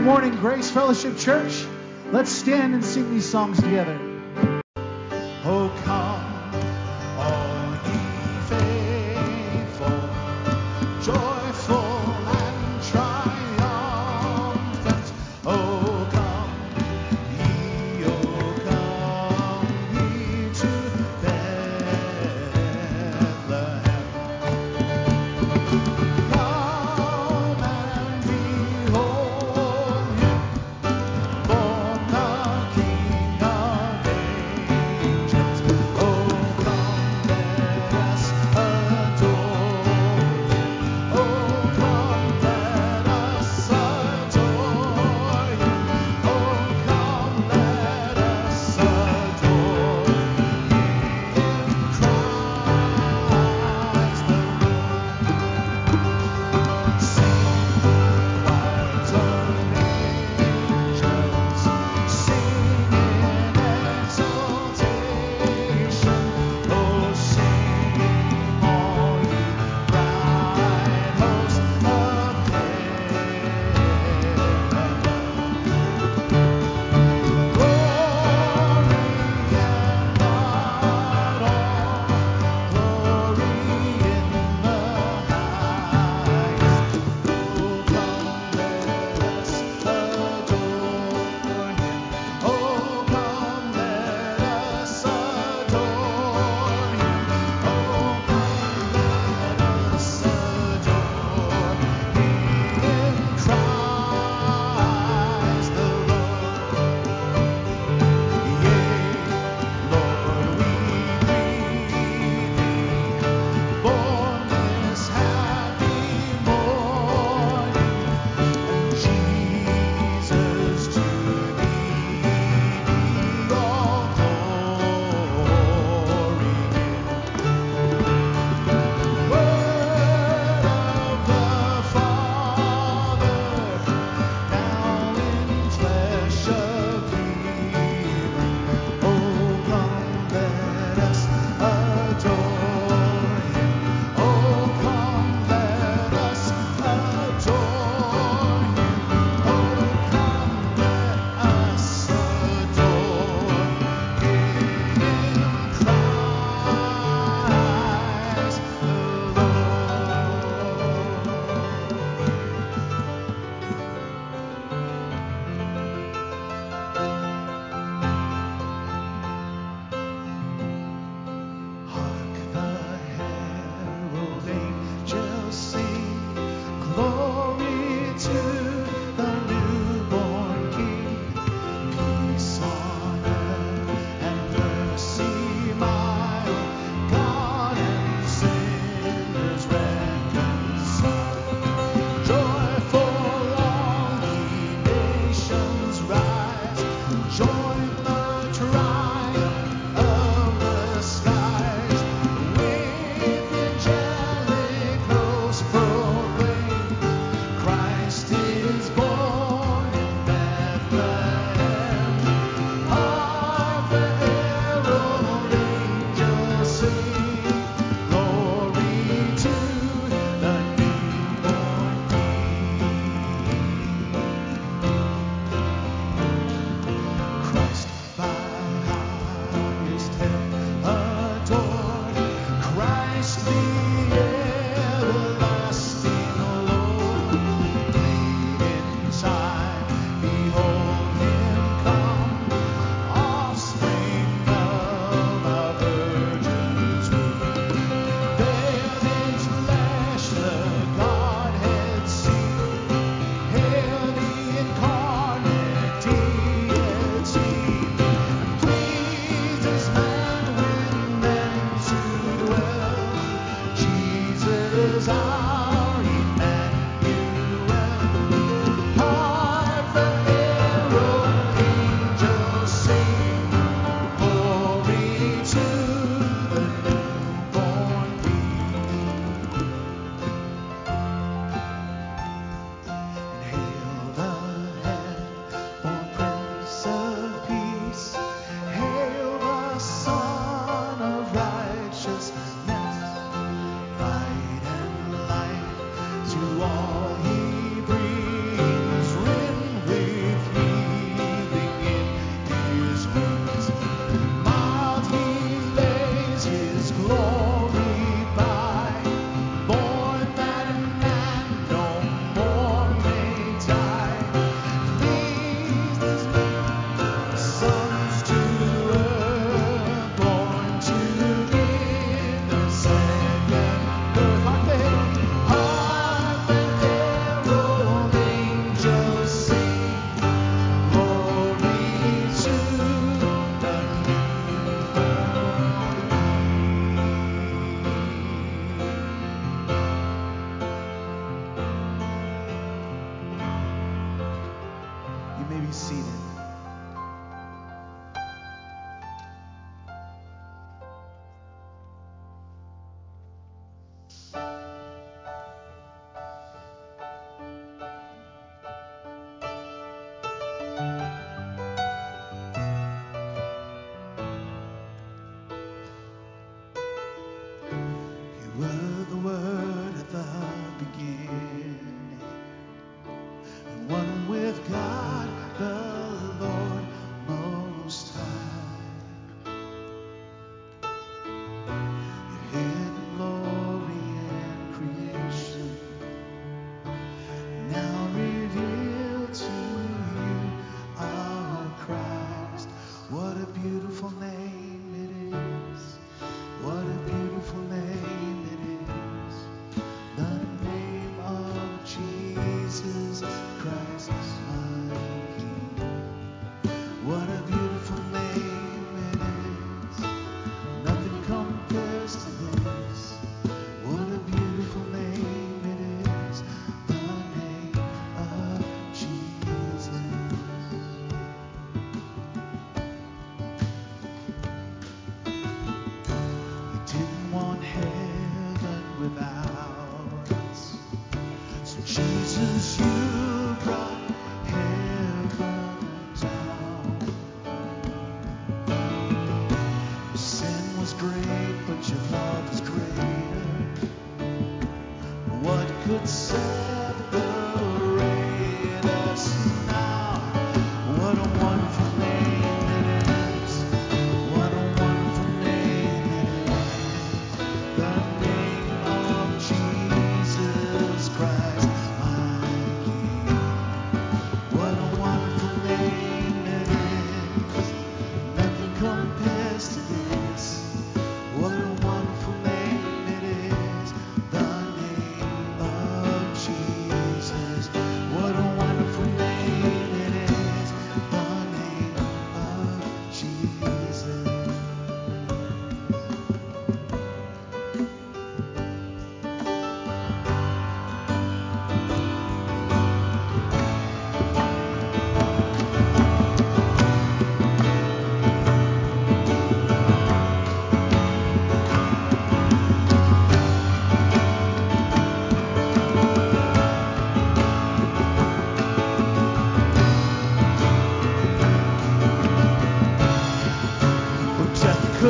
morning, Grace Fellowship Church. Let's stand and sing these songs together. Oh, come, all ye faithful, joyful and triumphant. Oh, come ye to Bethlehem. Come and behold him, born the King of angels. Oh,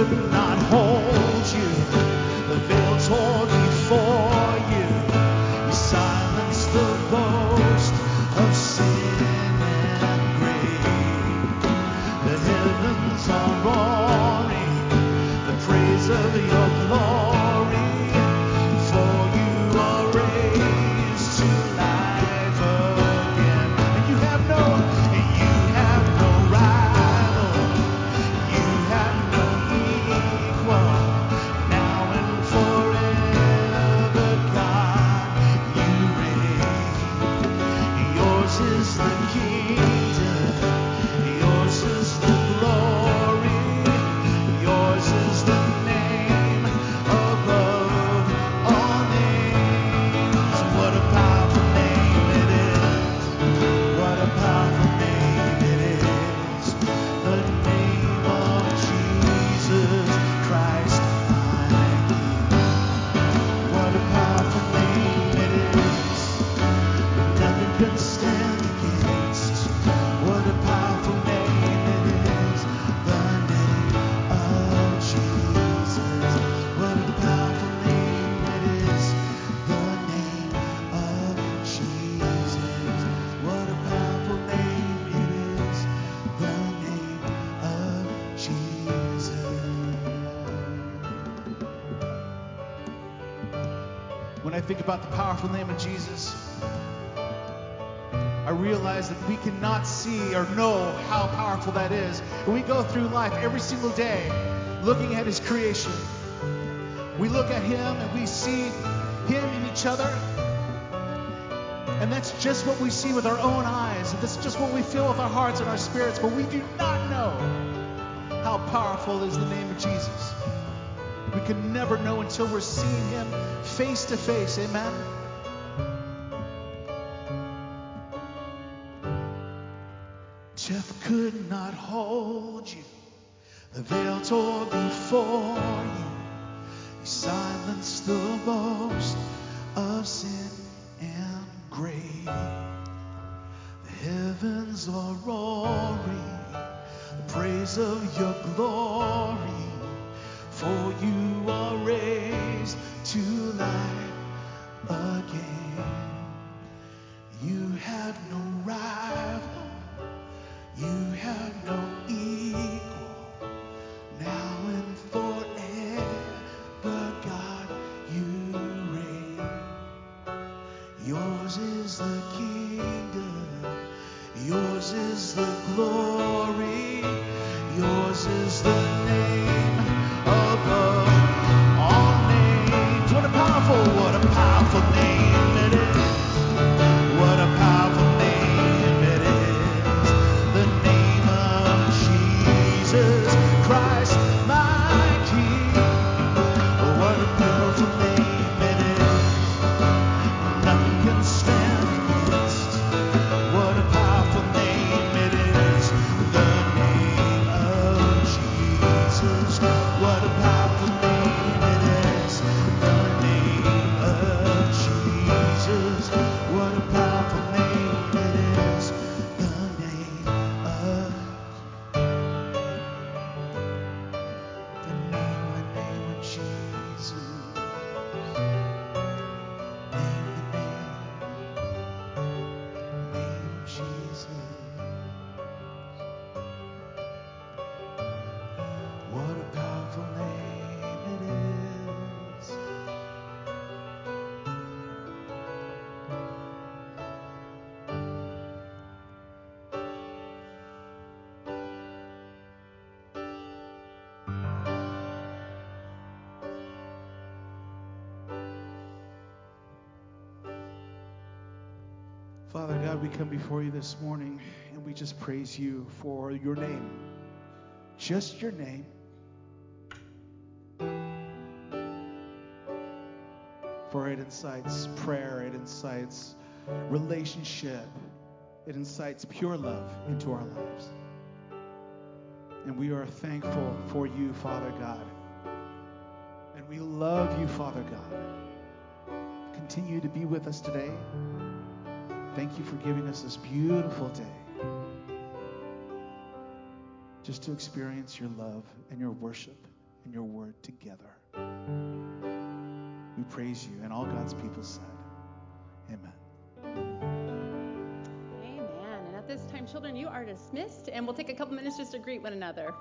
could not hold you. The veil tore before you. You silenced the boast of sin and grave. The heavens are roaring the praise of your glory. For you are raised to life again. And you have no rival. You have no equal. Now and forever, God, you reign. Yours is the kingdom. Yours is the glory. Yours is the name above all names. What a powerful name it is. What a powerful name it is. The name of Jesus Christ, my King. What a powerful name it is. Nothing can stand against. What a powerful name it is. The name of Jesus. What a powerful name it is. The name of Jesus. What a powerful name it is. The name of Jesus. When I think about the powerful name of Jesus, I realize that we cannot see or know how powerful that is. And we go through life every single day looking at his creation. We look at him and we see him in each other. And that's just what we see with our own eyes. And that's just what we feel with our hearts and our spirits. But we do not know how powerful is the name of Jesus. We can never know until we're seeing him face to face. Amen? Death could not hold you. The veil tore before you. You silenced the boast of sin and grave. The heavens are roaring the praise of your glory. For you are raised to life again. You have no rival. You have no equal. Now and forever, God, you reign. Yours is the kingdom. Yours is the glory. Yours is the name above all names. What a powerful name it is. What a powerful name it is. The name of Jesus Christ, my King. What a beautiful name it is. Nothing can stand against. What a powerful name it is. The name of Jesus. What a powerful name it is. The name of Jesus. What a powerful name it is. The name of Jesus. Name of Jesus. What a powerful name it is. Father God, we come before you this morning and we just praise you for your name. Just your name. For it incites prayer, it incites relationship, it incites pure love into our lives. And we are thankful for you, Father God. And we love you, Father God. Continue to be with us today. Thank you for giving us this beautiful day just to experience your love and your worship and your word together. We praise you. And all God's people said, amen. Amen. And at this time, children, you are dismissed, and we'll take a couple minutes just to greet one another.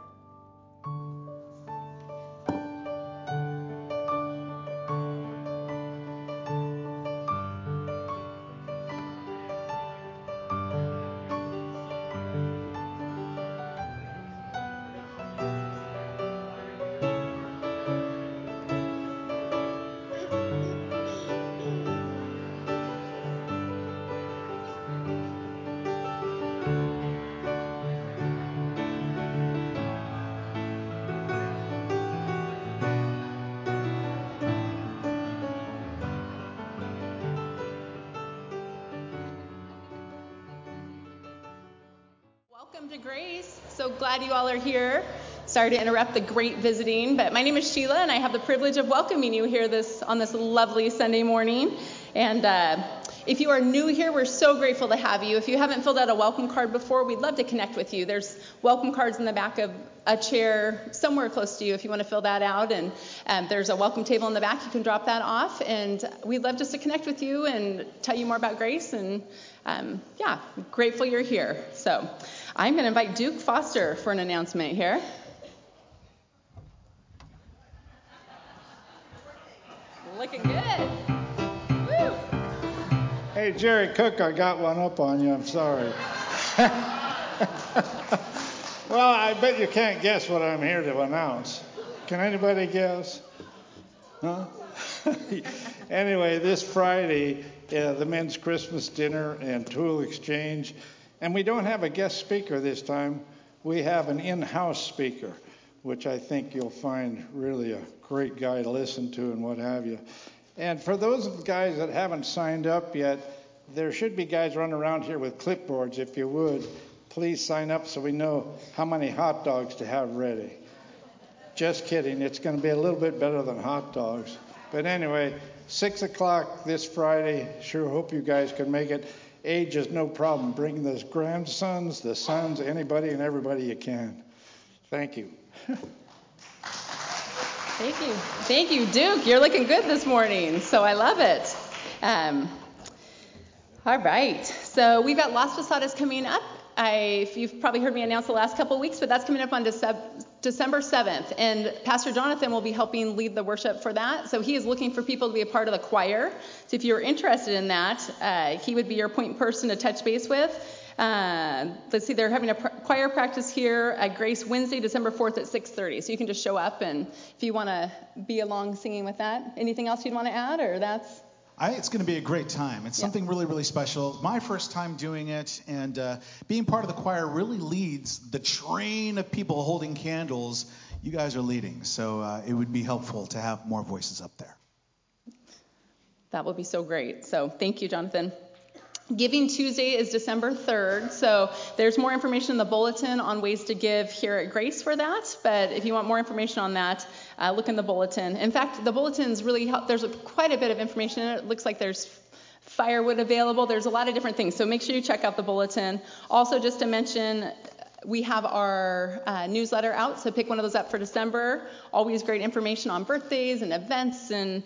Welcome to Grace. So glad you all are here. Sorry to interrupt the great visiting, but my name is Sheila, and I have the privilege of welcoming you here on this lovely Sunday morning. And if you are new here, we're so grateful to have you. If you haven't filled out a welcome card before, we'd love to connect with you. There's welcome cards in the back of a chair somewhere close to you if you want to fill that out. And there's a welcome table in the back. You can drop that off. And we'd love just to connect with you and tell you more about Grace. And grateful you're here. So I'm going to invite Duke Foster for an announcement here. Looking good. Woo! Hey, Jerry Cook, I got one up on you. I'm sorry. Well, I bet you can't guess what I'm here to announce. Can anybody guess? Huh? Anyway, this Friday, the men's Christmas dinner and tool exchange. And we don't have a guest speaker this time. We have an in-house speaker, which I think you'll find really a great guy to listen to and what have you. And for those of the guys that haven't signed up yet, there should be guys running around here with clipboards. If you would, please sign up so we know how many hot dogs to have ready. Just kidding. It's going to be a little bit better than hot dogs. But anyway, 6 o'clock this Friday. Sure hope you guys can make it. Age is no problem. Bring the grandsons, the sons, anybody and everybody you can. Thank you. Thank you. Thank you, Duke. You're looking good this morning, so I love it. All right. So we've got Las Posadas coming up. You've probably heard me announce the last couple of weeks, but that's coming up on December 7th. And Pastor Jonathan will be helping lead the worship for that. So he is looking for people to be a part of the choir. So if you're interested in that, he would be your point person to touch base with. Let's see, they're having a choir practice here at Grace Wednesday, December 4th at 6:30. So you can just show up, and if you want to be along singing with that. Anything else you'd want to add, or that's... It's going to be a great time. It's something really, really special. It's my first time doing it, and being part of the choir really leads the train of people holding candles. You guys are leading, so it would be helpful to have more voices up there. That will be so great. So thank you, Jonathan. Giving Tuesday is December 3rd, so there's more information in the bulletin on ways to give here at Grace for that, but if you want more information on that, look in the bulletin. In fact, the bulletin's really there's quite a bit of information in it. It looks like there's firewood available. There's a lot of different things, so make sure you check out the bulletin. Also, just to mention, we have our newsletter out, so pick one of those up for December. Always great information on birthdays and events, and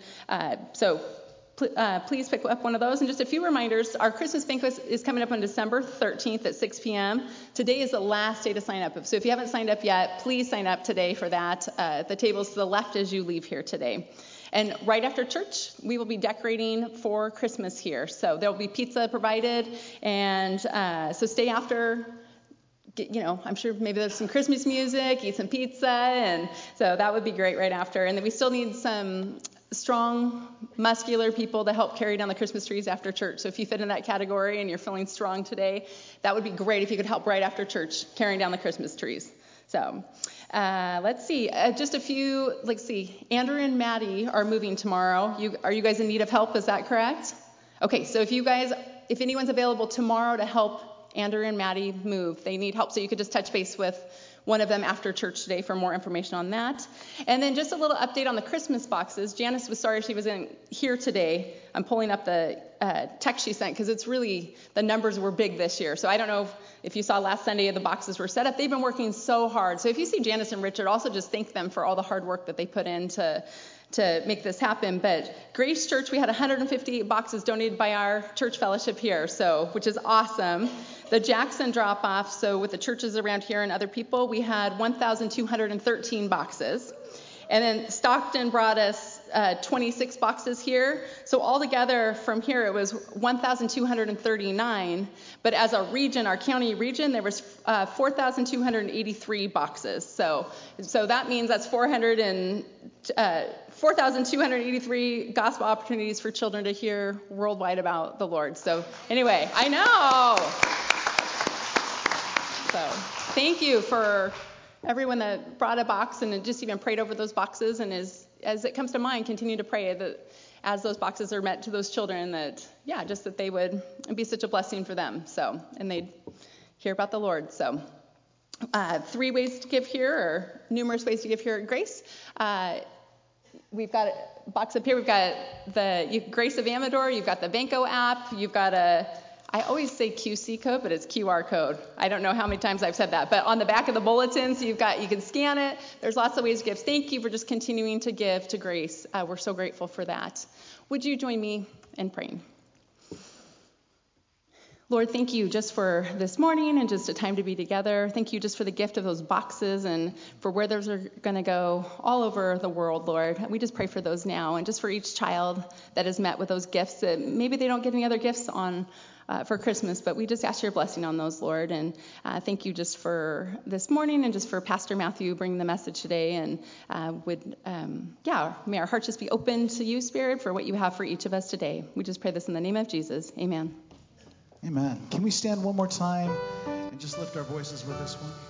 please pick up one of those. And just a few reminders, our Christmas banquet is coming up on December 13th at 6 p.m. Today is the last day to sign up. So if you haven't signed up yet, please sign up today for that. The table's to the left as you leave here today. And right after church, we will be decorating for Christmas here. So there will be pizza provided. And so stay after. I'm sure maybe there's some Christmas music, eat some pizza. And so that would be great right after. And then we still need some strong, muscular people to help carry down the Christmas trees after church. So if you fit in that category and you're feeling strong today, that would be great if you could help right after church carrying down the Christmas trees. So let's see. Andrew and Maddie are moving tomorrow. Are you guys in need of help? Is that correct? Okay, so if anyone's available tomorrow to help Andrew and Maddie move, they need help. So you could just touch base with one of them after church today for more information on that. And then just a little update on the Christmas boxes. Janice was sorry she wasn't here today. I'm pulling up the text she sent because it's really, the numbers were big this year. So I don't know if you saw last Sunday the boxes were set up. They've been working so hard. So if you see Janice and Richard, also just thank them for all the hard work that they put in to make this happen. But Grace Church, we had 158 boxes donated by our church fellowship here, so which is awesome. The Jackson drop-off, so with the churches around here and other people, we had 1,213 boxes. And then Stockton brought us 26 boxes here. So altogether from here, it was 1,239. But as a region, our county region, there was 4,283 boxes. So that means that's 4,283 gospel opportunities for children to hear worldwide about the Lord. So anyway, I know. So thank you for everyone that brought a box and just even prayed over those boxes. And as it comes to mind, continue to pray that as those boxes are met to those children, that, just that they would be such a blessing for them. So, and they'd hear about the Lord. So 3 ways to give here, or numerous ways to give here at Grace. We've got a box up here. We've got the Grace of Amador. You've got the Banco app. You've got I always say QC code, but it's QR code. I don't know how many times I've said that. But on the back of the bulletins, you can scan it. There's lots of ways to give. Thank you for just continuing to give to Grace. We're so grateful for that. Would you join me in praying? Lord, thank you just for this morning and just a time to be together. Thank you just for the gift of those boxes and for where those are going to go all over the world, Lord. We just pray for those now, and just for each child that is met with those gifts. Maybe they don't get any other gifts for Christmas, but we just ask your blessing on those, Lord. And thank you just for this morning and just for Pastor Matthew bringing the message today. And may our hearts just be open to you, Spirit, for what you have for each of us today. We just pray this in the name of Jesus. Amen. Amen. Can we stand one more time and just lift our voices with this one?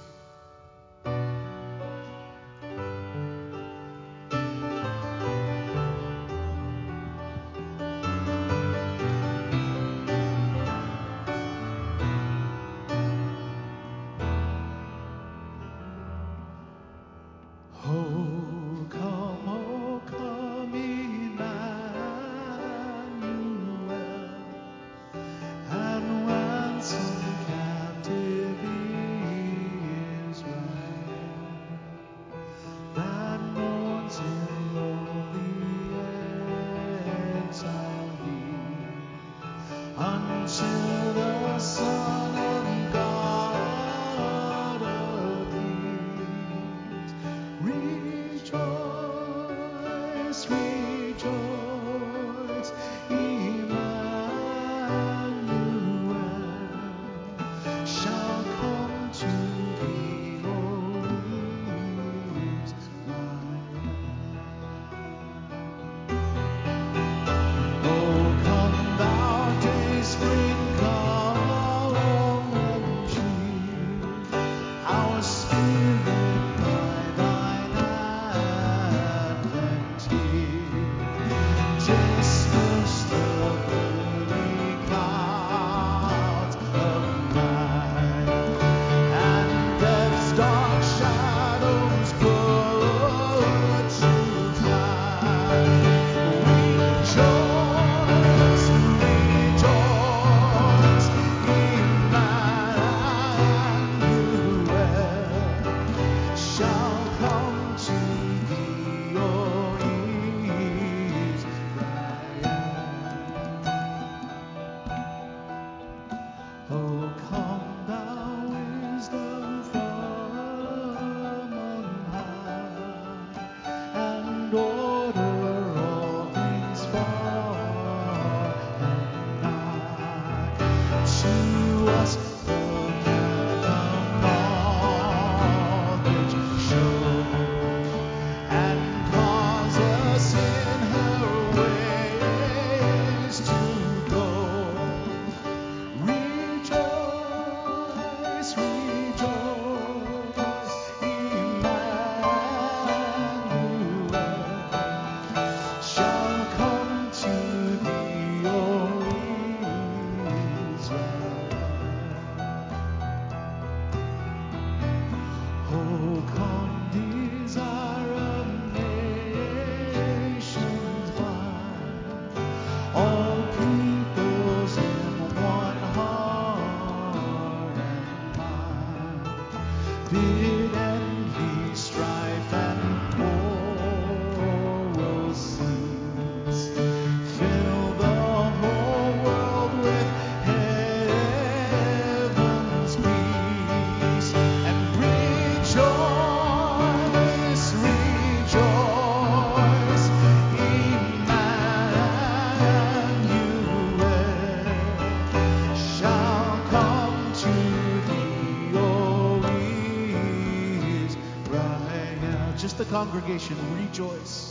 just the congregation, rejoice.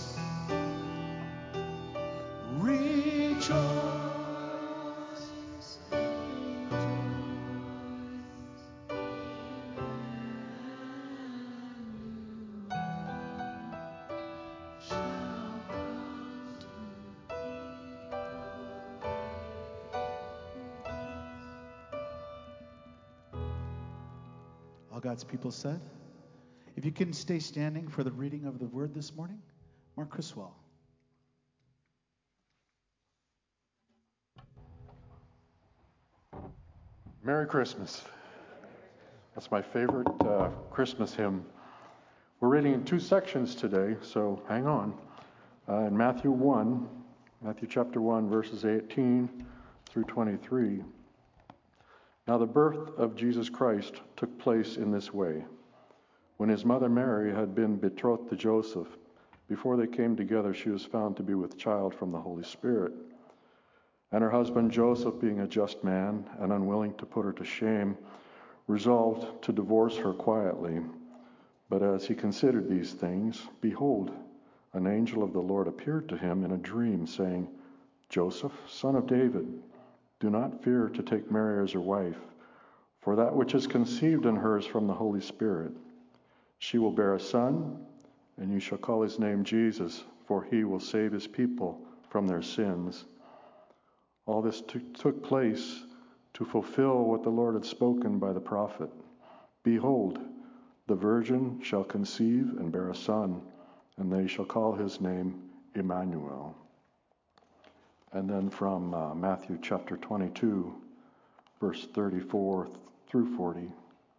Rejoice. All God's people said, if you can stay standing for the reading of the word this morning, Mark Criswell. Merry Christmas. That's my favorite Christmas hymn. We're reading in two sections today, so hang on. In Matthew chapter 1, verses 18 through 23. Now the birth of Jesus Christ took place in this way. When his mother Mary had been betrothed to Joseph, before they came together, she was found to be with child from the Holy Spirit. And her husband Joseph, being a just man and unwilling to put her to shame, resolved to divorce her quietly. But as he considered these things, behold, an angel of the Lord appeared to him in a dream, saying, Joseph, son of David, do not fear to take Mary as your wife, for that which is conceived in her is from the Holy Spirit. She will bear a son, and you shall call his name Jesus, for he will save his people from their sins. All this took place to fulfill what the Lord had spoken by the prophet. Behold, the virgin shall conceive and bear a son, and they shall call his name Emmanuel. And then from Matthew chapter 22, verse 34 through 40.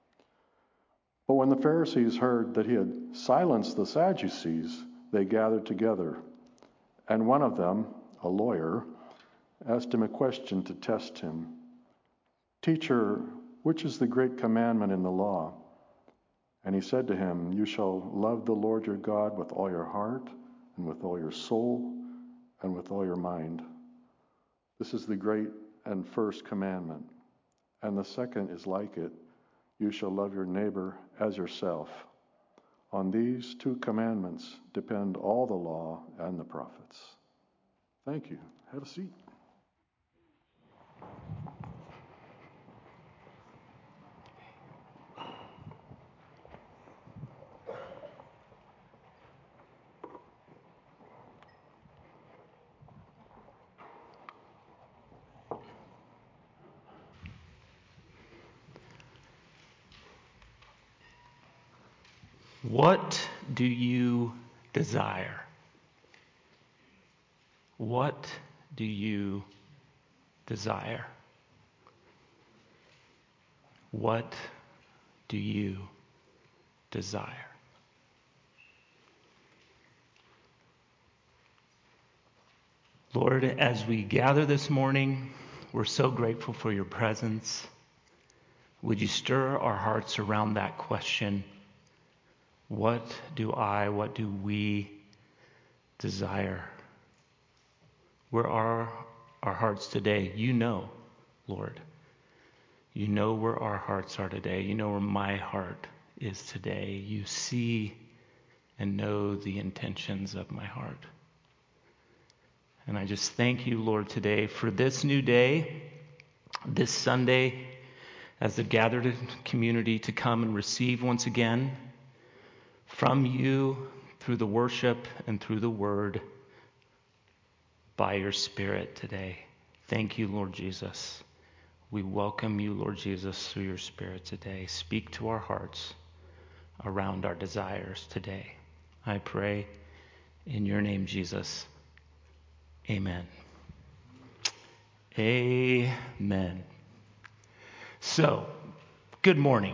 But when the Pharisees heard that he had silenced the Sadducees, they gathered together. And one of them, a lawyer, asked him a question to test him. Teacher, which is the great commandment in the law? And he said to him, you shall love the Lord your God with all your heart, and with all your soul, and with all your mind. This is the great and first commandment. And the second is like it. You shall love your neighbor as yourself. On these two commandments depend all the law and the prophets. Thank you. Have a seat. What do you desire? What do you desire? What do you desire? Lord, as we gather this morning, we're so grateful for your presence. Would you stir our hearts around that question? What do we desire? Where are our hearts today? You know, Lord. You know where our hearts are today. You know where my heart is today. You see and know the intentions of my heart. And I just thank you, Lord, today for this new day, this Sunday, as the gathered community to come and receive once again from you through the worship and through the word by your Spirit today. Thank you, Lord Jesus. We welcome you, Lord Jesus, through your Spirit today. Speak to our hearts around our desires today. I pray in your name, Jesus. Amen. Amen. So, good morning.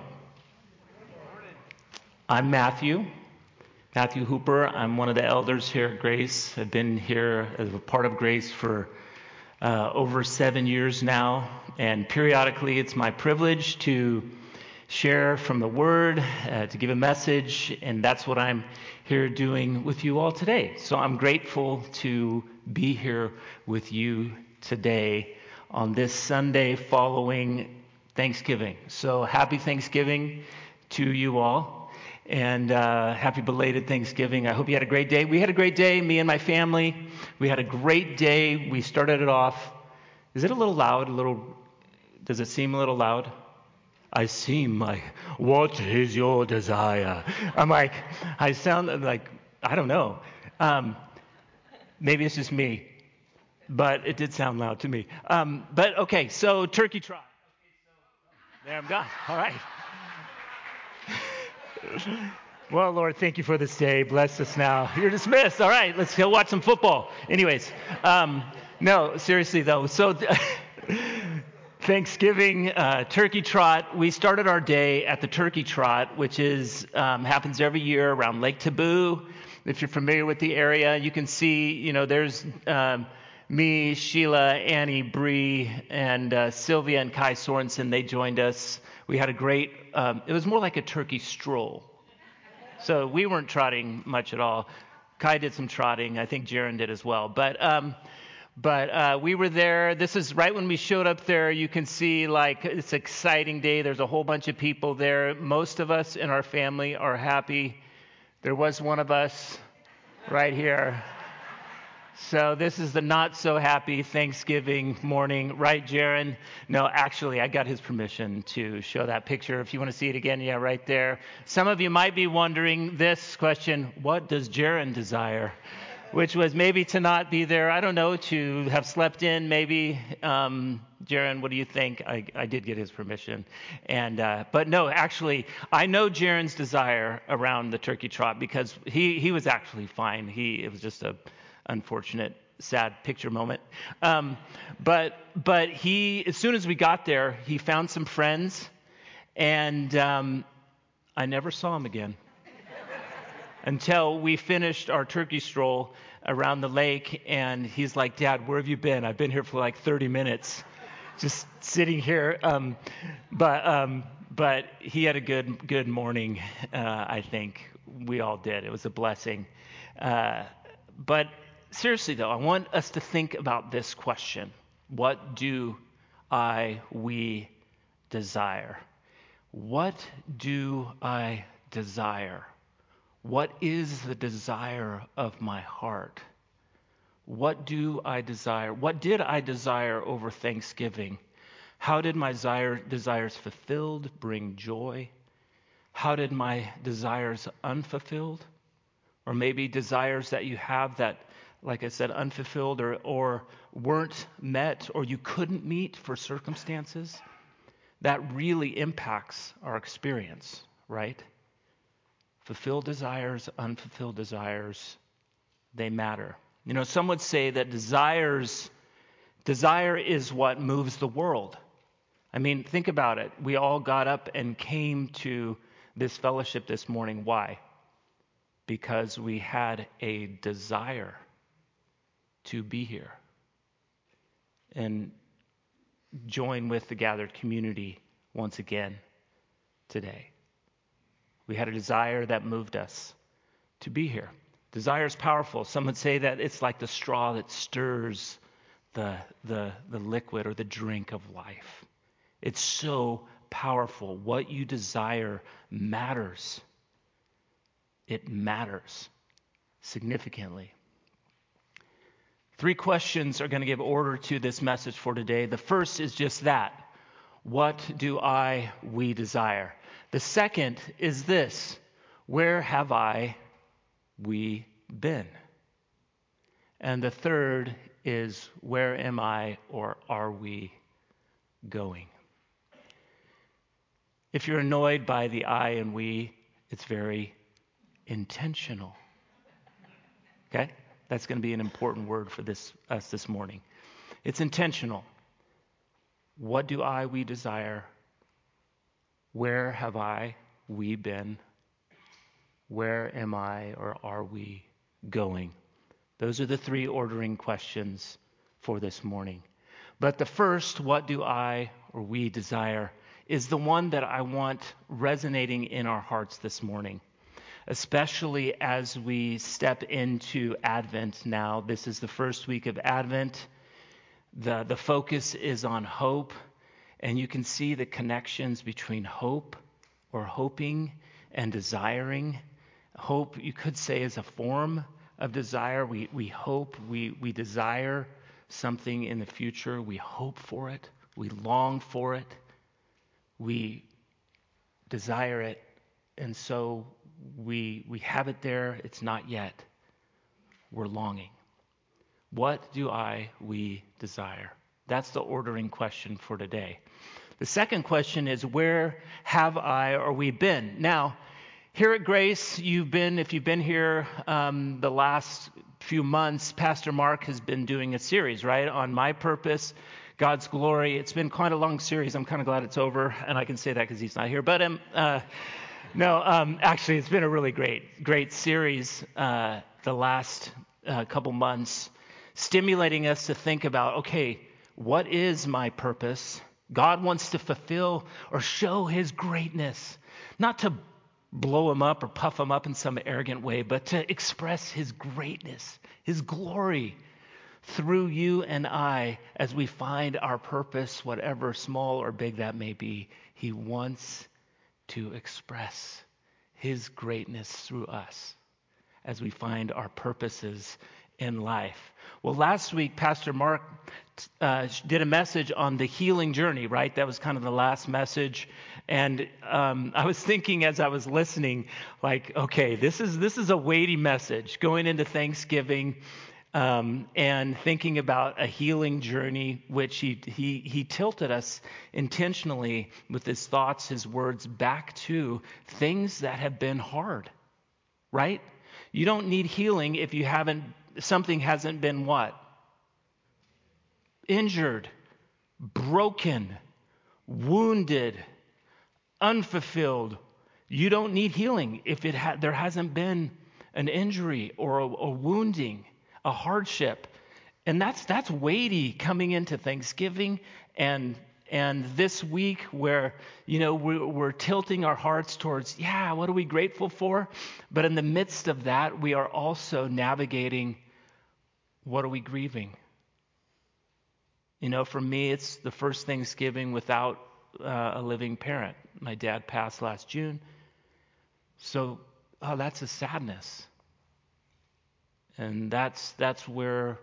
I'm Matthew Hooper. I'm one of the elders here at Grace. I've been here as a part of Grace for over 7 years now, and periodically it's my privilege to share from the Word, to give a message, and that's what I'm here doing with you all today. So I'm grateful to be here with you today on this Sunday following Thanksgiving. So happy Thanksgiving to you all. And happy belated Thanksgiving. I hope you had a great day. We had a great day, me and my family. We had a great day. We started it off. Is it a little loud? Does it seem a little loud? I seem like, what is your desire? I'm like, I sound like, I don't know. Maybe it's just me. But it did sound loud to me. But okay, so turkey trot. There I'm gone. All right. Well, Lord, thank you for this day. Bless us now. You're dismissed. All right, let's go watch some football. Anyways, no, seriously though. So Thanksgiving, turkey trot. We started our day at the turkey trot, which is happens every year around Lake Taboo. If you're familiar with the area, you can see, there's me, Sheila, Annie, Bree, and Sylvia and Kai Sorensen. They joined us. We had a great, it was more like a turkey stroll. So we weren't trotting much at all. Kai did some trotting. I think Jaron did as well. But we were there. This is right when we showed up there. You can see it's an exciting day. There's a whole bunch of people there. Most of us in our family are happy. There was one of us right here. So this is the not so happy Thanksgiving morning, right, Jaron? No, actually, I got his permission to show that picture. If you want to see it again, yeah, right there. Some of you might be wondering this question: what does Jaron desire? Which was maybe to not be there. I don't know, to have slept in, maybe. Jaron, what do you think? I did get his permission, but no, actually, I know Jaron's desire around the turkey trot because he was actually fine. It was just a unfortunate, sad picture moment. But he, as soon as we got there, he found some friends, and I never saw him again until we finished our turkey stroll around the lake. And he's like, "Dad, where have you been? I've been here for like 30 minutes, just sitting here." But he had a good morning. I think we all did. It was a blessing. But seriously, though, I want us to think about this question: what do we desire? What do I desire? What is the desire of my heart? What do I desire? What did I desire over Thanksgiving? How did my desires fulfilled bring joy? How did my desires unfulfilled? Or maybe desires that you have that, like I said, unfulfilled or weren't met, or you couldn't meet for circumstances, that really impacts our experience, right? Fulfilled desires, unfulfilled desires, they matter. Some would say that desire is what moves the world. I mean, think about it. We all got up and came to this fellowship this morning. Why? Because we had a desire to be here and join with the gathered community once again today. We had a desire that moved us to be here. Desire is powerful. Some would say that it's like the straw that stirs the liquid or the drink of life. It's so powerful. What you desire matters. It matters significantly. 3 questions are going to give order to this message for today. The first is just that. What do we desire? The second is this: where have we been? And the third is, where am I, or are we going? If you're annoyed by the I and we, it's very intentional. Okay? That's going to be an important word for us this morning. It's intentional. What do we desire? Where have we been? Where am I, or are we going? Those are the 3 ordering questions for this morning. But the first, what do we desire, is the one that I want resonating in our hearts this morning, especially as we step into Advent now. This is the first week of Advent. The focus is on hope, and you can see the connections between hope or hoping and desiring. Hope, you could say, is a form of desire. We hope, we desire something in the future. We hope for it. We long for it. We desire it. And so we have it there. It's not yet. We're longing. What do we desire? That's the ordering question for today. The second question is, where have I or we been? Now, here at Grace, if you've been here the last few months, Pastor Mark has been doing a series, right, on my purpose, God's glory. It's been quite a long series. I'm kind of glad it's over, and I can say that because he's not here. But actually, it's been a really great series the last couple months, stimulating us to think about, okay, what is my purpose? God wants to fulfill or show his greatness, not to blow him up or puff him up in some arrogant way, but to express his greatness, his glory through you and I as we find our purpose, whatever small or big that may be. He wants to express his greatness through us as we find our purposes in life. Well, last week, Pastor Mark did a message on the healing journey, right? That was kind of the last message. And I was thinking as I was listening, like, okay, this is a weighty message going into Thanksgiving and thinking about a healing journey, which he tilted us intentionally with his thoughts, his words back to things that have been hard, right? You don't need healing if something hasn't been what? Injured, broken, wounded, unfulfilled. You don't need healing if there hasn't been an injury or a wounding, a hardship. And that's weighty coming into Thanksgiving and this week where, we're tilting our hearts towards, what are we grateful for? But in the midst of that, we are also navigating, what are we grieving? For me, it's the first Thanksgiving without a living parent. My dad passed last June. So, that's a sadness. And that's where,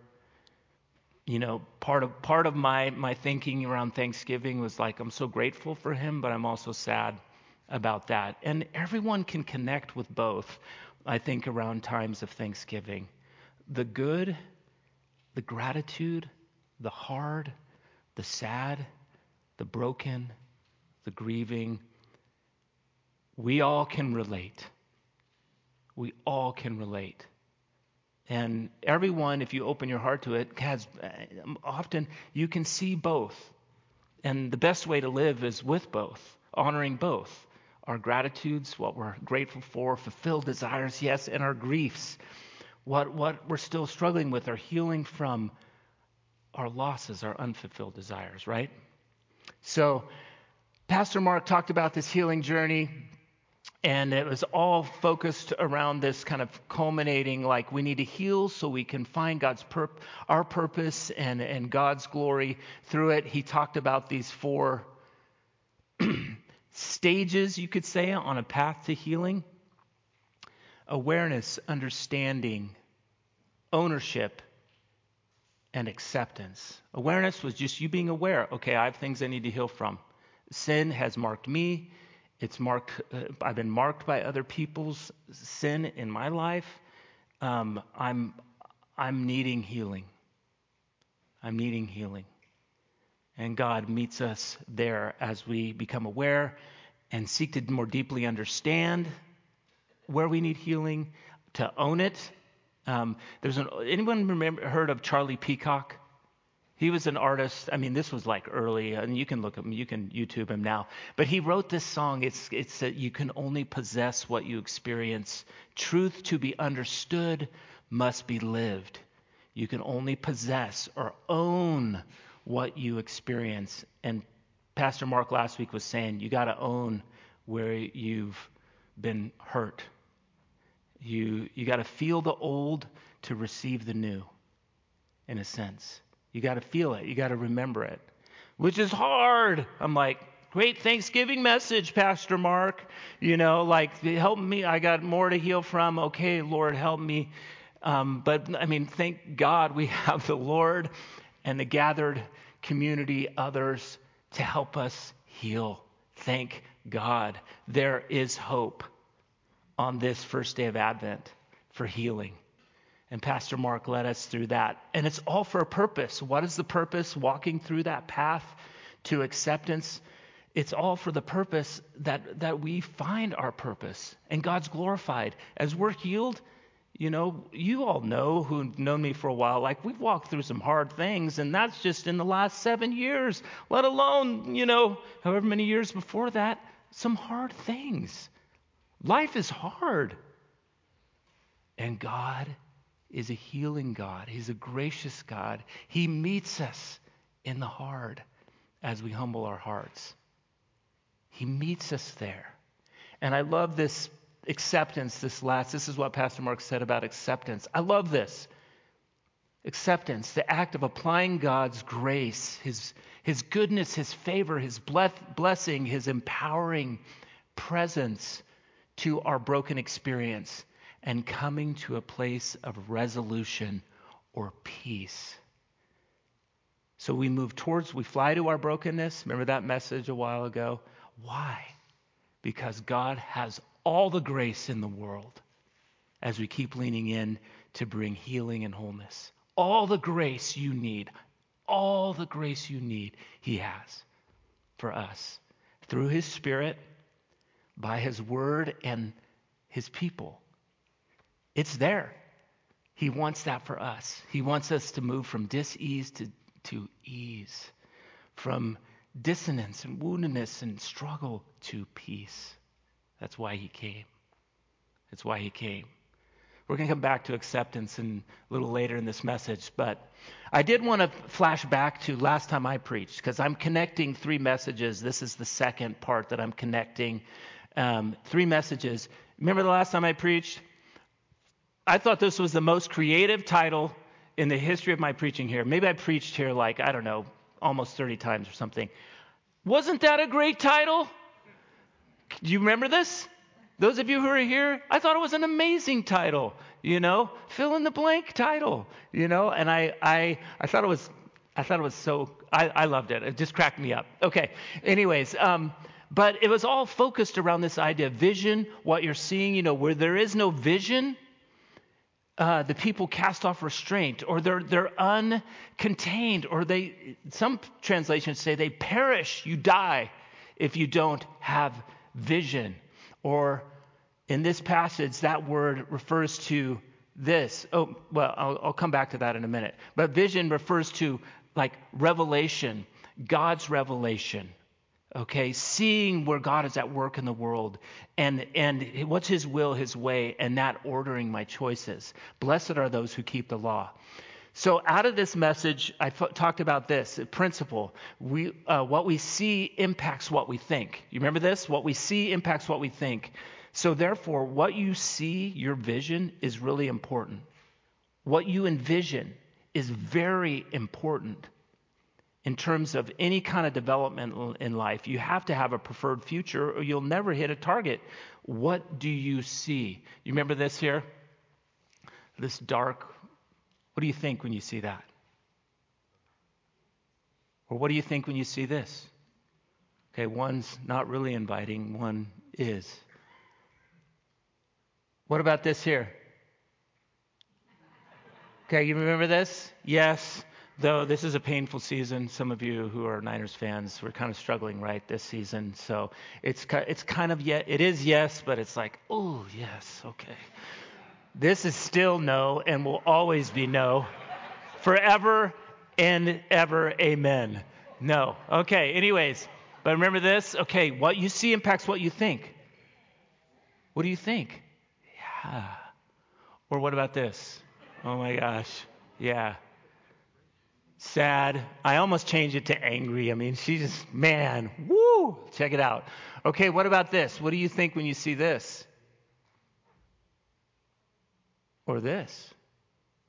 part of my thinking around Thanksgiving was like, I'm so grateful for him, but I'm also sad about that. And everyone can connect with both, I think, around times of Thanksgiving. The good, the gratitude, the hard, the sad, the broken, the grieving. We all can relate. We all can relate. And everyone, if you open your heart to it, often you can see both. And the best way to live is with both, honoring both. Our gratitudes, what we're grateful for, fulfilled desires, yes, and our griefs, what we're still struggling with, our healing from our losses, our unfulfilled desires, right? So Pastor Mark talked about this healing journey, and it was all focused around this kind of culminating, like we need to heal so we can find our purpose and God's glory through it. He talked about these 4 stages, you could say, on a path to healing: awareness, understanding, ownership, and acceptance. Awareness was just you being aware. Okay, I have things I need to heal from. Sin has marked me. I've been marked by other people's sin in my life. I'm needing healing. I'm needing healing. And God meets us there as we become aware and seek to more deeply understand where we need healing, to own it. Anyone heard of Charlie Peacock? He was an artist. I mean, this was like early, and you can look him, you can YouTube him now. But he wrote this song. It's that you can only possess what you experience. Truth to be understood must be lived. You can only possess or own what you experience. And Pastor Mark last week was saying you got to own where you've been hurt. You got to feel the old to receive the new, in a sense. You got to feel it. You got to remember it, which is hard. I'm like, Great Thanksgiving message, Pastor Mark. Help me. I got more to heal from. Okay, Lord, help me. Thank God we have the Lord and the gathered community, others, to help us heal. Thank God. There is hope on this first day of Advent for healing. And Pastor Mark led us through that. And it's all for a purpose. What is the purpose? Walking through that path to acceptance. It's all for the purpose that we find our purpose and God's glorified. As we're healed, you all know who've known me for a while, we've walked through some hard things, and that's just in the last 7 years, let alone, however many years before that, some hard things. Life is hard. And God is a healing God. He's a gracious God. He meets us in the hard as we humble our hearts. He meets us there. And I love this acceptance, this is what Pastor Mark said about acceptance. I love this. Acceptance, the act of applying God's grace, His goodness, His favor, His blessing, His empowering presence to our broken experience and coming to a place of resolution or peace. So we fly to our brokenness. Remember that message a while ago? Why? Because God has all the grace in the world as we keep leaning in to bring healing and wholeness. All the grace you need, He has for us through His Spirit, by His Word, and His people. It's there. He wants that for us. He wants us to move from dis-ease to ease, from dissonance and woundedness and struggle to peace. That's why He came. We're going to come back to acceptance a little later in this message, but I did want to flash back to last time I preached, because I'm connecting 3 messages. This is the second part that I'm connecting. 3 messages. Remember the last time I preached? I thought this was the most creative title in the history of my preaching here. Maybe I preached here almost 30 times or something. Wasn't that a great title? Do you remember this? Those of you who are here, I thought it was an amazing title, fill in the blank title, and I thought it was so, I loved it. It just cracked me up. Okay. Anyways, but it was all focused around this idea of vision, what you're seeing, where there is no vision, the people cast off restraint, or they're uncontained, or some translations say they perish, you die if you don't have vision. Or in this passage, that word refers to this. Oh, well, I'll come back to that in a minute. But vision refers to revelation, God's revelation. Okay, seeing where God is at work in the world and what's His will, His way, and that ordering my choices. Blessed are those who keep the law. So out of this message, I talked about this principle. What we see impacts what we think. You remember this? What we see impacts what we think. So therefore, what you see, your vision, is really important. What you envision is very important. In terms of any kind of development in life, you have to have a preferred future or you'll never hit a target. What do you see? You remember this here? This dark. What do you think when you see that? Or what do you think when you see this? Okay, one's not really inviting, one is. What about this here? Okay, you remember this? Yes. Though this is a painful season, some of you who are Niners fans, we're kind of struggling, right, this season. So it's kind of it is yes, but it's oh, yes, okay. This is still no and will always be no. Forever and ever, amen. No. Okay, anyways, but remember this? Okay, what you see impacts what you think. What do you think? Yeah. Or what about this? Oh my gosh. Yeah. Sad. I almost changed it to angry. She just, man, woo, check it out. Okay, what about this? What do you think when you see this? Or this?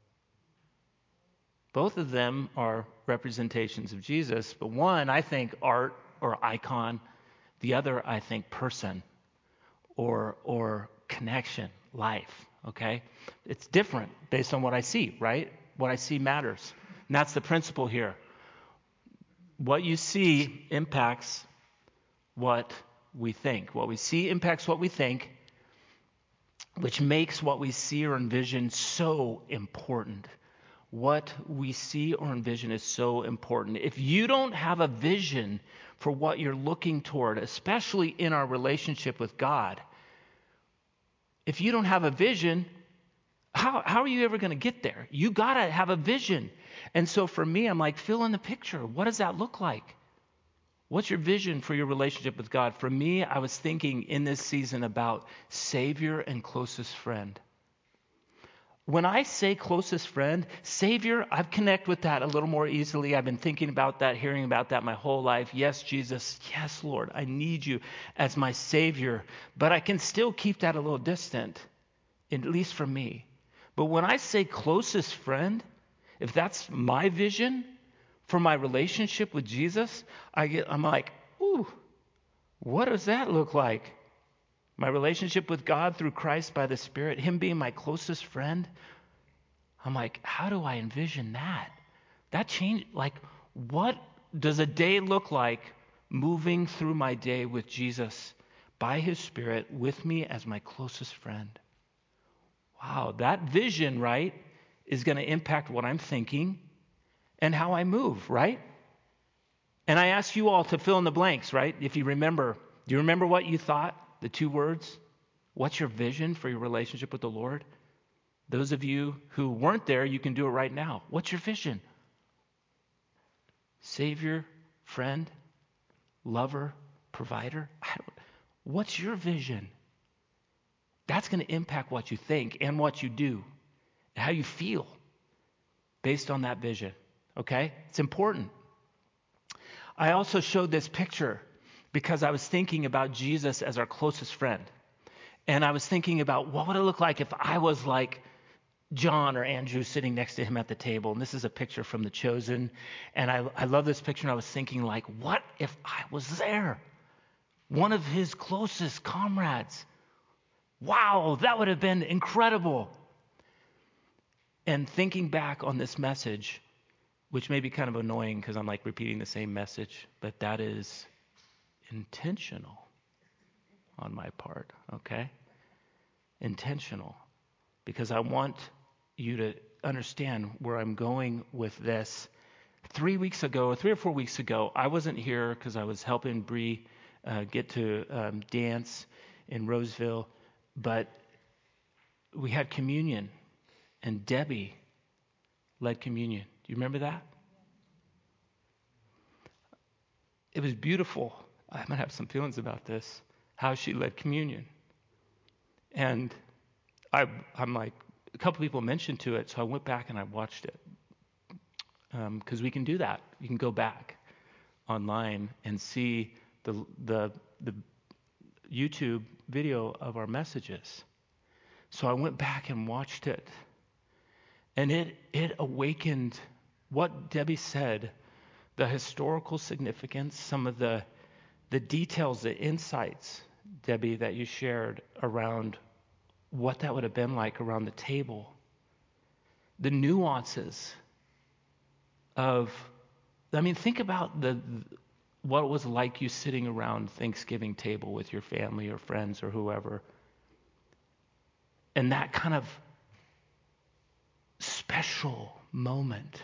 Both of them are representations of Jesus, but one, I think, art, or icon. The other, I think, person or connection, life, okay? It's different based on what I see, right? What I see matters. And that's the principle here. What you see impacts what we think. What we see impacts what we think, which makes what we see or envision so important. What we see or envision is so important. If you don't have a vision for what you're looking toward, especially in our relationship with God, if you don't have a vision, how are you ever going to get there? You got to have a vision. And so for me, I'm like, fill in the picture. What does that look like? What's your vision for your relationship with God? For me, I was thinking in this season about Savior and closest friend. When I say closest friend, Savior, I've connected with that a little more easily. I've been thinking about that, hearing about that my whole life. Yes, Jesus. Yes, Lord, I need you as my Savior. But I can still keep that a little distant, at least for me. But when I say closest friend, if that's my vision for my relationship with Jesus, I'm like, ooh, what does that look like? My relationship with God through Christ by the Spirit, Him being my closest friend. I'm like, how do I envision that? That changed, like, what does a day look like moving through my day with Jesus by His Spirit with me as my closest friend? Wow, that vision, right, is going to impact what I'm thinking and how I move, right? And I ask you all to fill in the blanks, right? If you remember, do you remember what you thought? The 2 words? What's your vision for your relationship with the Lord? Those of you who weren't there, you can do it right now. What's your vision? Savior, friend, lover, provider? What's your vision? That's going to impact what you think and what you do, and how you feel based on that vision. Okay? It's important. I also showed this picture because I was thinking about Jesus as our closest friend. And I was thinking about what would it look like if I was like John or Andrew sitting next to him at the table. And this is a picture from The Chosen. And I love this picture. And I was thinking, like, what if I was there? One of his closest comrades. Wow, that would have been incredible. And thinking back on this message, which may be kind of annoying because I'm like repeating the same message, but that is intentional on my part, okay? Intentional. Because I want you to understand where I'm going with this. 3 or 4 weeks ago, I wasn't here because I was helping Bree get to dance in Roseville, but we had communion, and Debbie led communion. Do you remember that? It was beautiful. I might have some feelings about this, how she led communion. And I'm like, a couple people mentioned to it, so I went back and I watched it. Because we can do that. You can go back online and see the YouTube video of our messages. So I went back and watched it. And it awakened what Debbie said, the historical significance, some of the details, the insights, Debbie, that you shared around what that would have been like around the table. The nuances of, think about what it was like you sitting around Thanksgiving table with your family or friends or whoever. And that kind of special moment.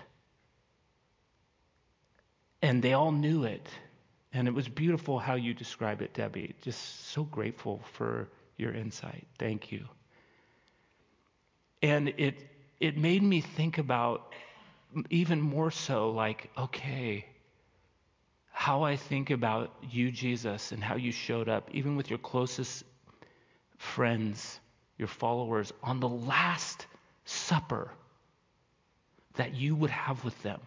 And they all knew it. And it was beautiful how you described it, Debbie. Just so grateful for your insight. Thank you. And it made me think about even more so, like, okay, how I think about you, Jesus, and how you showed up, even with your closest friends, your followers, on the last supper that you would have with them.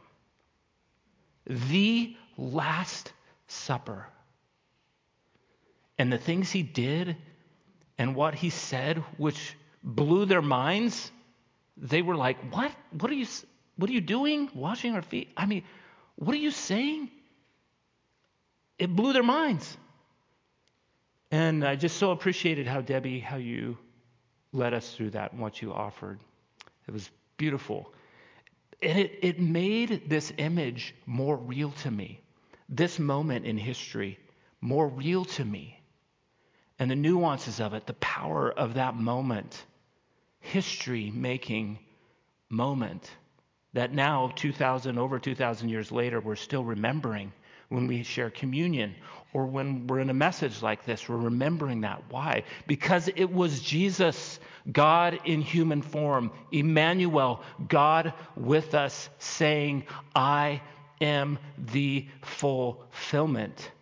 The last supper. And the things he did and what he said, which blew their minds, they were like, what? What are you doing? Washing our feet? What are you saying? it blew their minds. And I just so appreciated how you led us through that and what you offered. It was beautiful. And it made this image more real to me. This moment in history more real to me. And the nuances of it, the power of that moment, history-making moment that now, over 2,000 years later, we're still remembering when we share communion or when we're in a message like this. We're remembering that. Why? Because it was Jesus, God in human form, Emmanuel, God with us, saying, I am the fulfillment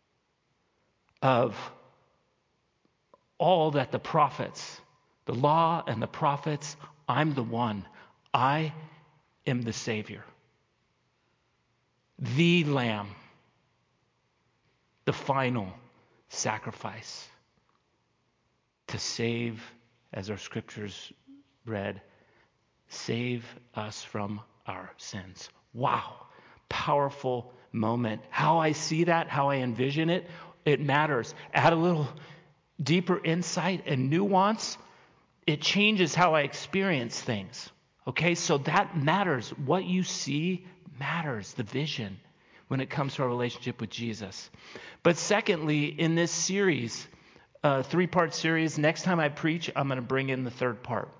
of all that the prophets, the law and the prophets, I'm the one. I am the Savior. The Lamb. The final sacrifice to save, as our scriptures read, save us from our sins. Wow. Powerful moment. How I see that, how I envision it, it matters. Add a little deeper insight and nuance, it changes how I experience things. Okay, so that matters. What you see matters, the vision, when it comes to our relationship with Jesus. But secondly, in this series, three-part series, next time I preach, I'm going to bring in the third part.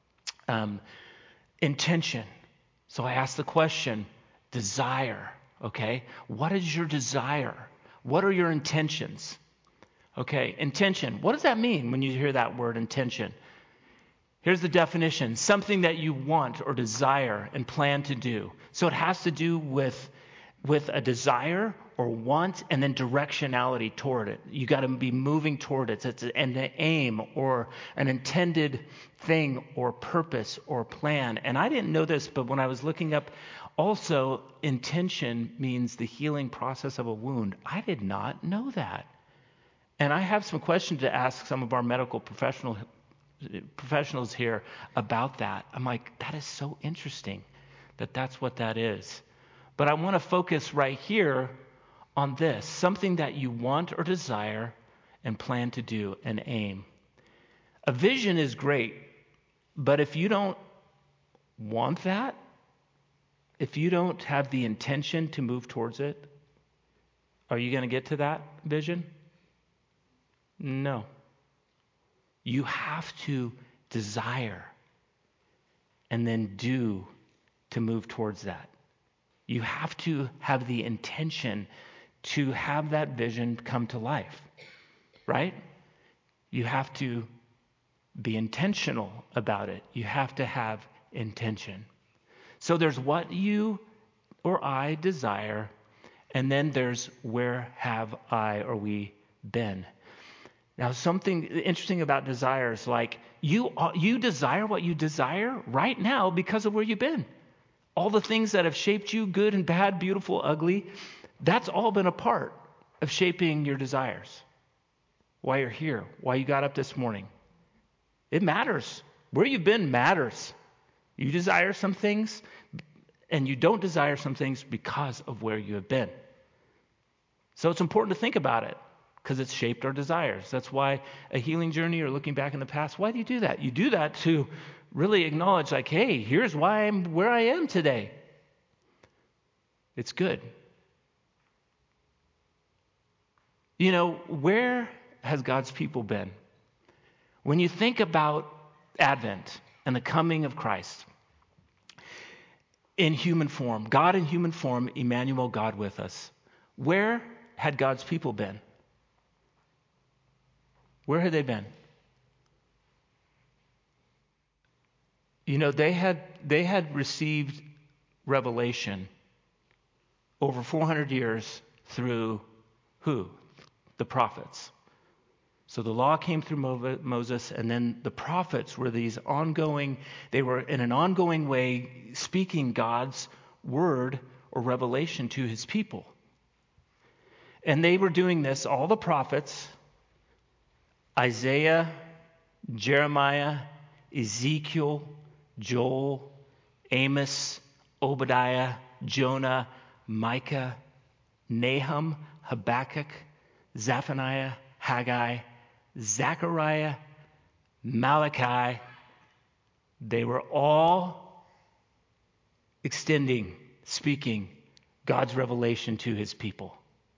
Intention. So I ask the question, desire, okay? What is your desire? What are your intentions? Okay, intention. What does that mean when you hear that word intention? Here's the definition. Something that you want or desire and plan to do. So it has to do with a desire or want and then directionality toward it. You got to be moving toward it. It's an aim or an intended thing or purpose or plan. And I didn't know this, but when I was looking up, also intention means the healing process of a wound. I did not know that. And I have some questions to ask some of our medical professionals here about that. I'm like, that is so interesting that that's what that is. But I want to focus right here on this, something that you want or desire and plan to do, an aim. A vision is great, but if you don't want that, if you don't have the intention to move towards it, are you going to get to that vision? No. You have to desire and then do to move towards that. You have to have the intention to have that vision come to life, right? You have to be intentional about it. You have to have intention. So there's what you or I desire, and then there's where have I or we been. Now, something interesting about desires, like you desire what you desire right now because of where you've been. All the things that have shaped you, good and bad, beautiful, ugly, that's all been a part of shaping your desires. Why you're here, why you got up this morning. It matters. Where you've been matters. You desire some things, and you don't desire some things because of where you have been. So it's important to think about it, because it's shaped our desires. That's why a healing journey or looking back in the past, why do you do that? You do that to really acknowledge, like, hey, here's why I'm where I am today. It's good. You know, where has God's people been? When you think about Advent and the coming of Christ in human form, God in human form, Emmanuel, God with us, where had God's people been? Where had they been? You know, they had received revelation over 400 years through who? The prophets. So the law came through Moses, and then the prophets were they were in an ongoing way speaking God's word or revelation to his people. And they were doing this, all the prophets, Isaiah, Jeremiah, Ezekiel, Joel, Amos, Obadiah, Jonah, Micah, Nahum, Habakkuk, Zephaniah, Haggai, Zechariah, Malachi. They were all speaking God's revelation to his people.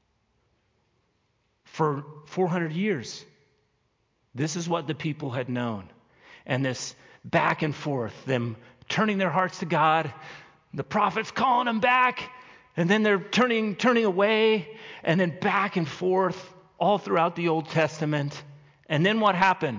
For 400 years, this is what the people had known. And this back and forth, them turning their hearts to God, the prophets calling them back, and then they're turning away, and then back and forth all throughout the Old Testament. And then what happened?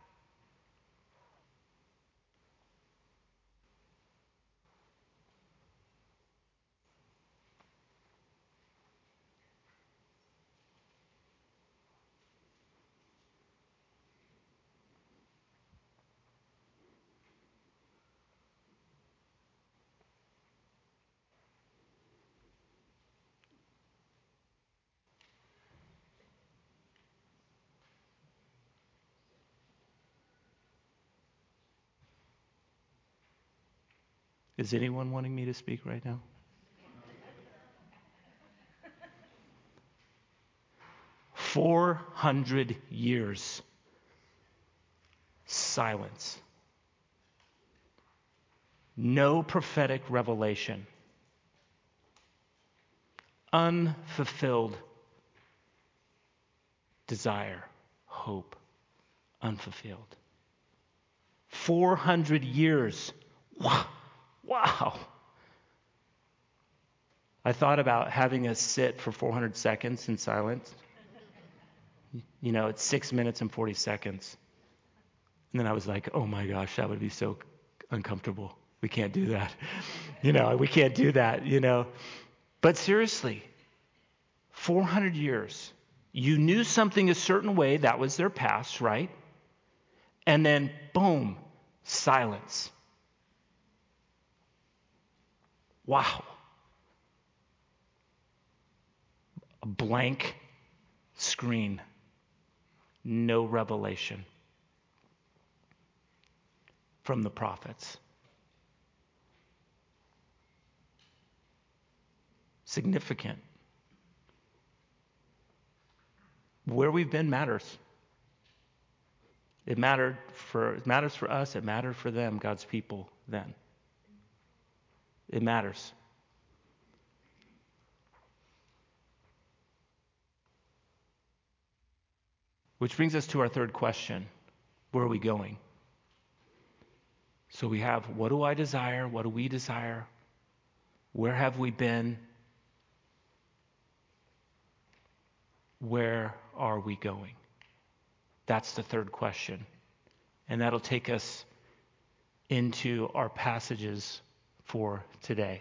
Is anyone wanting me to speak right now? 400 years. Silence. No prophetic revelation. Unfulfilled desire, hope, unfulfilled. 400 years. Wow. I thought about having us sit for 400 seconds in silence. You know, it's 6 minutes and 40 seconds. And then I was like, oh my gosh, that would be so uncomfortable. We can't do that. We can't do that, But seriously, 400 years. You knew something a certain way, that was their past, right? And then, boom, silence. Wow. A blank screen. No revelation from the prophets. Significant. Where we've been matters. It matters for us, it mattered for them, God's people then. It matters. Which brings us to our third question. Where are we going? So we have, what do I desire? What do we desire? Where have we been? Where are we going? That's the third question. And that'll take us into our passages for today.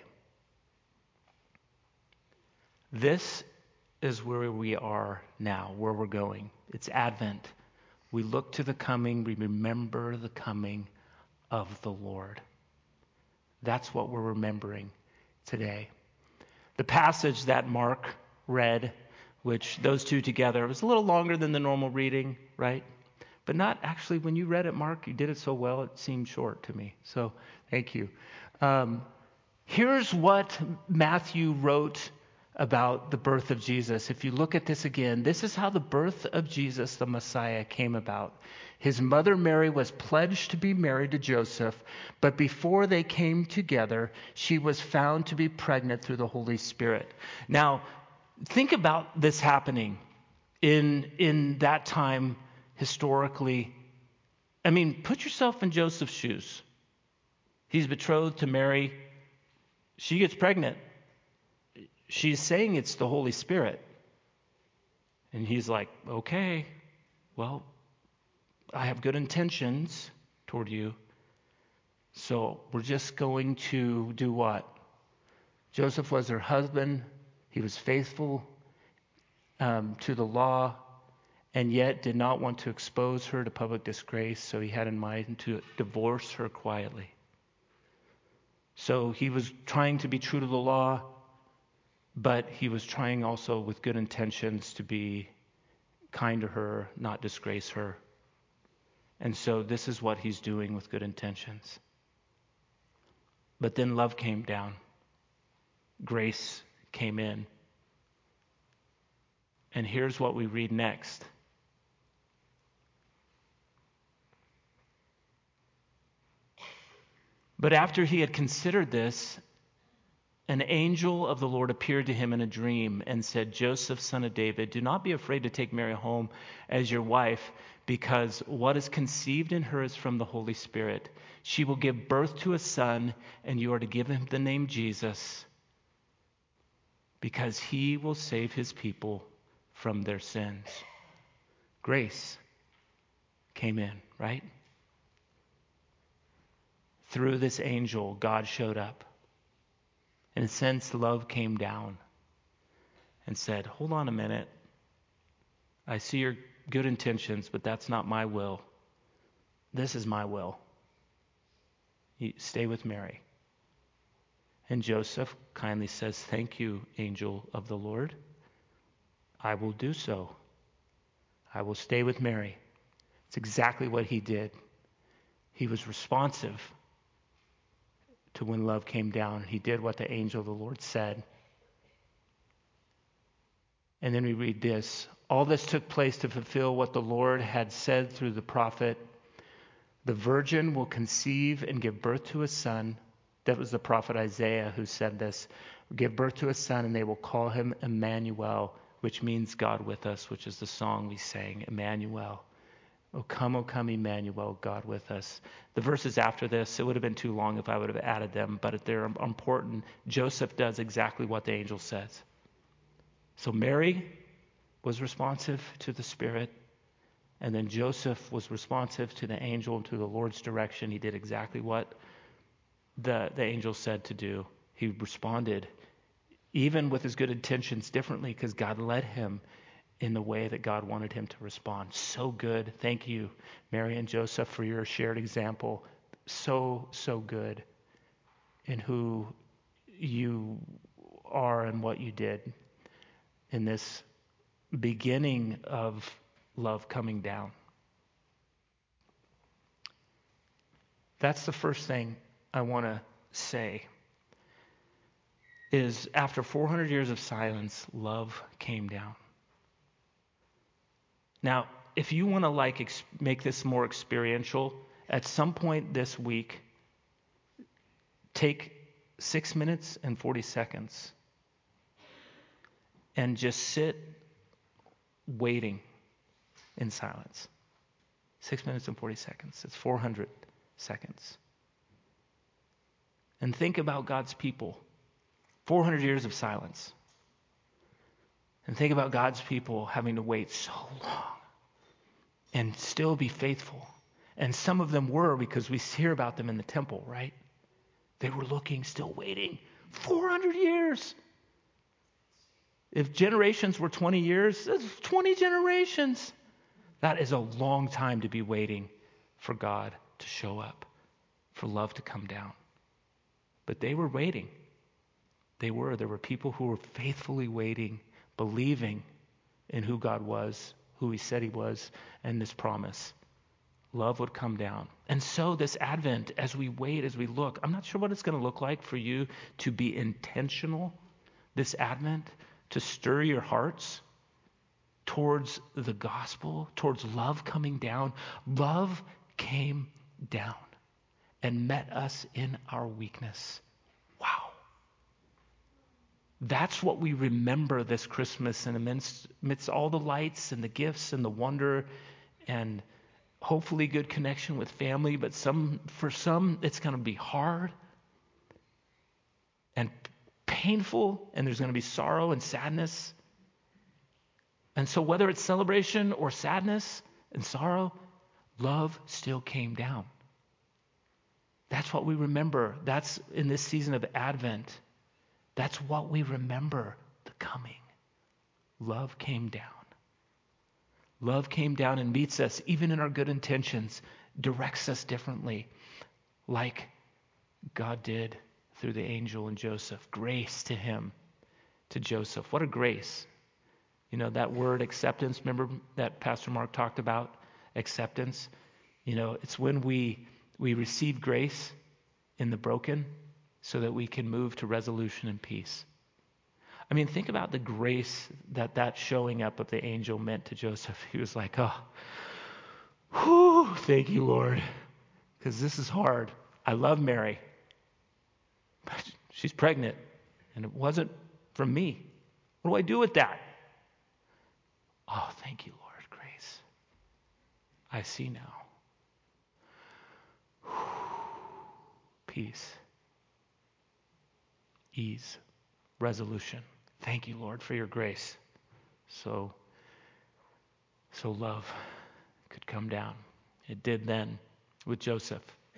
This is where we are now, where we're going. It's Advent. We look to the coming, we remember the coming of the Lord. That's what we're remembering today. The passage that Mark read, which those two together, was a little longer than the normal reading, right? But not actually, when you read it, Mark, you did it so well, it seemed short to me. So thank you. Here's what Matthew wrote about the birth of Jesus. If you look at this again, this is how the birth of Jesus, the Messiah, came about. His mother Mary was pledged to be married to Joseph, but before they came together, she was found to be pregnant through the Holy Spirit. Now, think about this happening in that time historically. I mean, put yourself in Joseph's shoes. He's betrothed to Mary. She gets pregnant. She's saying it's the Holy Spirit. And he's like, okay, well, I have good intentions toward you. So we're just going to do what? Joseph was her husband. He was faithful to the law, and yet did not want to expose her to public disgrace, so he had in mind to divorce her quietly. So he was trying to be true to the law, but he was trying also with good intentions to be kind to her, not disgrace her. And so this is what he's doing with good intentions. But then love came down. Grace came in. And here's what we read next. But after he had considered this, an angel of the Lord appeared to him in a dream and said, Joseph, son of David, do not be afraid to take Mary home as your wife, because what is conceived in her is from the Holy Spirit. She will give birth to a son, and you are to give him the name Jesus, because he will save his people from their sins. Grace came in, right? Through this angel, God showed up. In a sense, love came down and said, hold on a minute. I see your good intentions, but that's not my will. This is my will. You stay with Mary. And Joseph kindly says, thank you, angel of the Lord. I will do so. I will stay with Mary. It's exactly what he did. He was responsive to when love came down. He did what the angel of the Lord said. And then we read this. All this took place to fulfill what the Lord had said through the prophet. The virgin will conceive and give birth to a son. That was the prophet Isaiah who said this. Give birth to a son, and they will call him Emmanuel, which means God with us, which is the song we sang, Emmanuel. O come, Emmanuel, God with us. The verses after this, it would have been too long if I would have added them, but they're important. Joseph does exactly what the angel says. So Mary was responsive to the Spirit, and then Joseph was responsive to the angel and to the Lord's direction. He did exactly what the angel said to do. He responded, even with his good intentions, differently, because God led him in the way that God wanted him to respond. So good. Thank you, Mary and Joseph, for your shared example. So good in who you are and what you did in this beginning of love coming down. That's the first thing I want to say, is after 400 years of silence, love came down. Now, if you want to make this more experiential, at some point this week, take 6 minutes and 40 seconds and just sit waiting in silence. 6 minutes and 40 seconds. It's 400 seconds. And think about God's people. 400 years of silence. And think about God's people having to wait so long and still be faithful. And some of them were, because we hear about them in the temple, right? They were looking, still waiting. 400 years. If generations were 20 years, that's 20 generations. That is a long time to be waiting for God to show up, for love to come down. But they were waiting. There were people who were faithfully waiting, believing in who God was, who he said he was, and this promise. Love would come down. And so this Advent, as we wait, as we look, I'm not sure what it's going to look like for you to be intentional this Advent, to stir your hearts towards the gospel, towards love coming down. Love came down and met us in our weakness. Wow. That's what we remember this Christmas, and amidst all the lights and the gifts and the wonder and hopefully good connection with family, but for some it's going to be hard and painful, and there's going to be sorrow and sadness. And so whether it's celebration or sadness and sorrow, love still came down. That's what we remember. That's in this season of Advent. That's what we remember, the coming. Love came down. Love came down and meets us, even in our good intentions, directs us differently, like God did through the angel and Joseph. Grace to him, to Joseph. What a grace. You know, that word acceptance, remember that Pastor Mark talked about? Acceptance. You know, it's when we receive grace in the broken so that we can move to resolution and peace. I mean, think about the grace that showing up of the angel meant to Joseph. He was like, oh, whew, thank you, Lord, because this is hard. I love Mary, but she's pregnant, and it wasn't from me. What do I do with that? Oh, thank you, Lord, grace. I see now. Peace, ease, resolution. Thank you, Lord, for your grace. So love could come down. It did then with Joseph.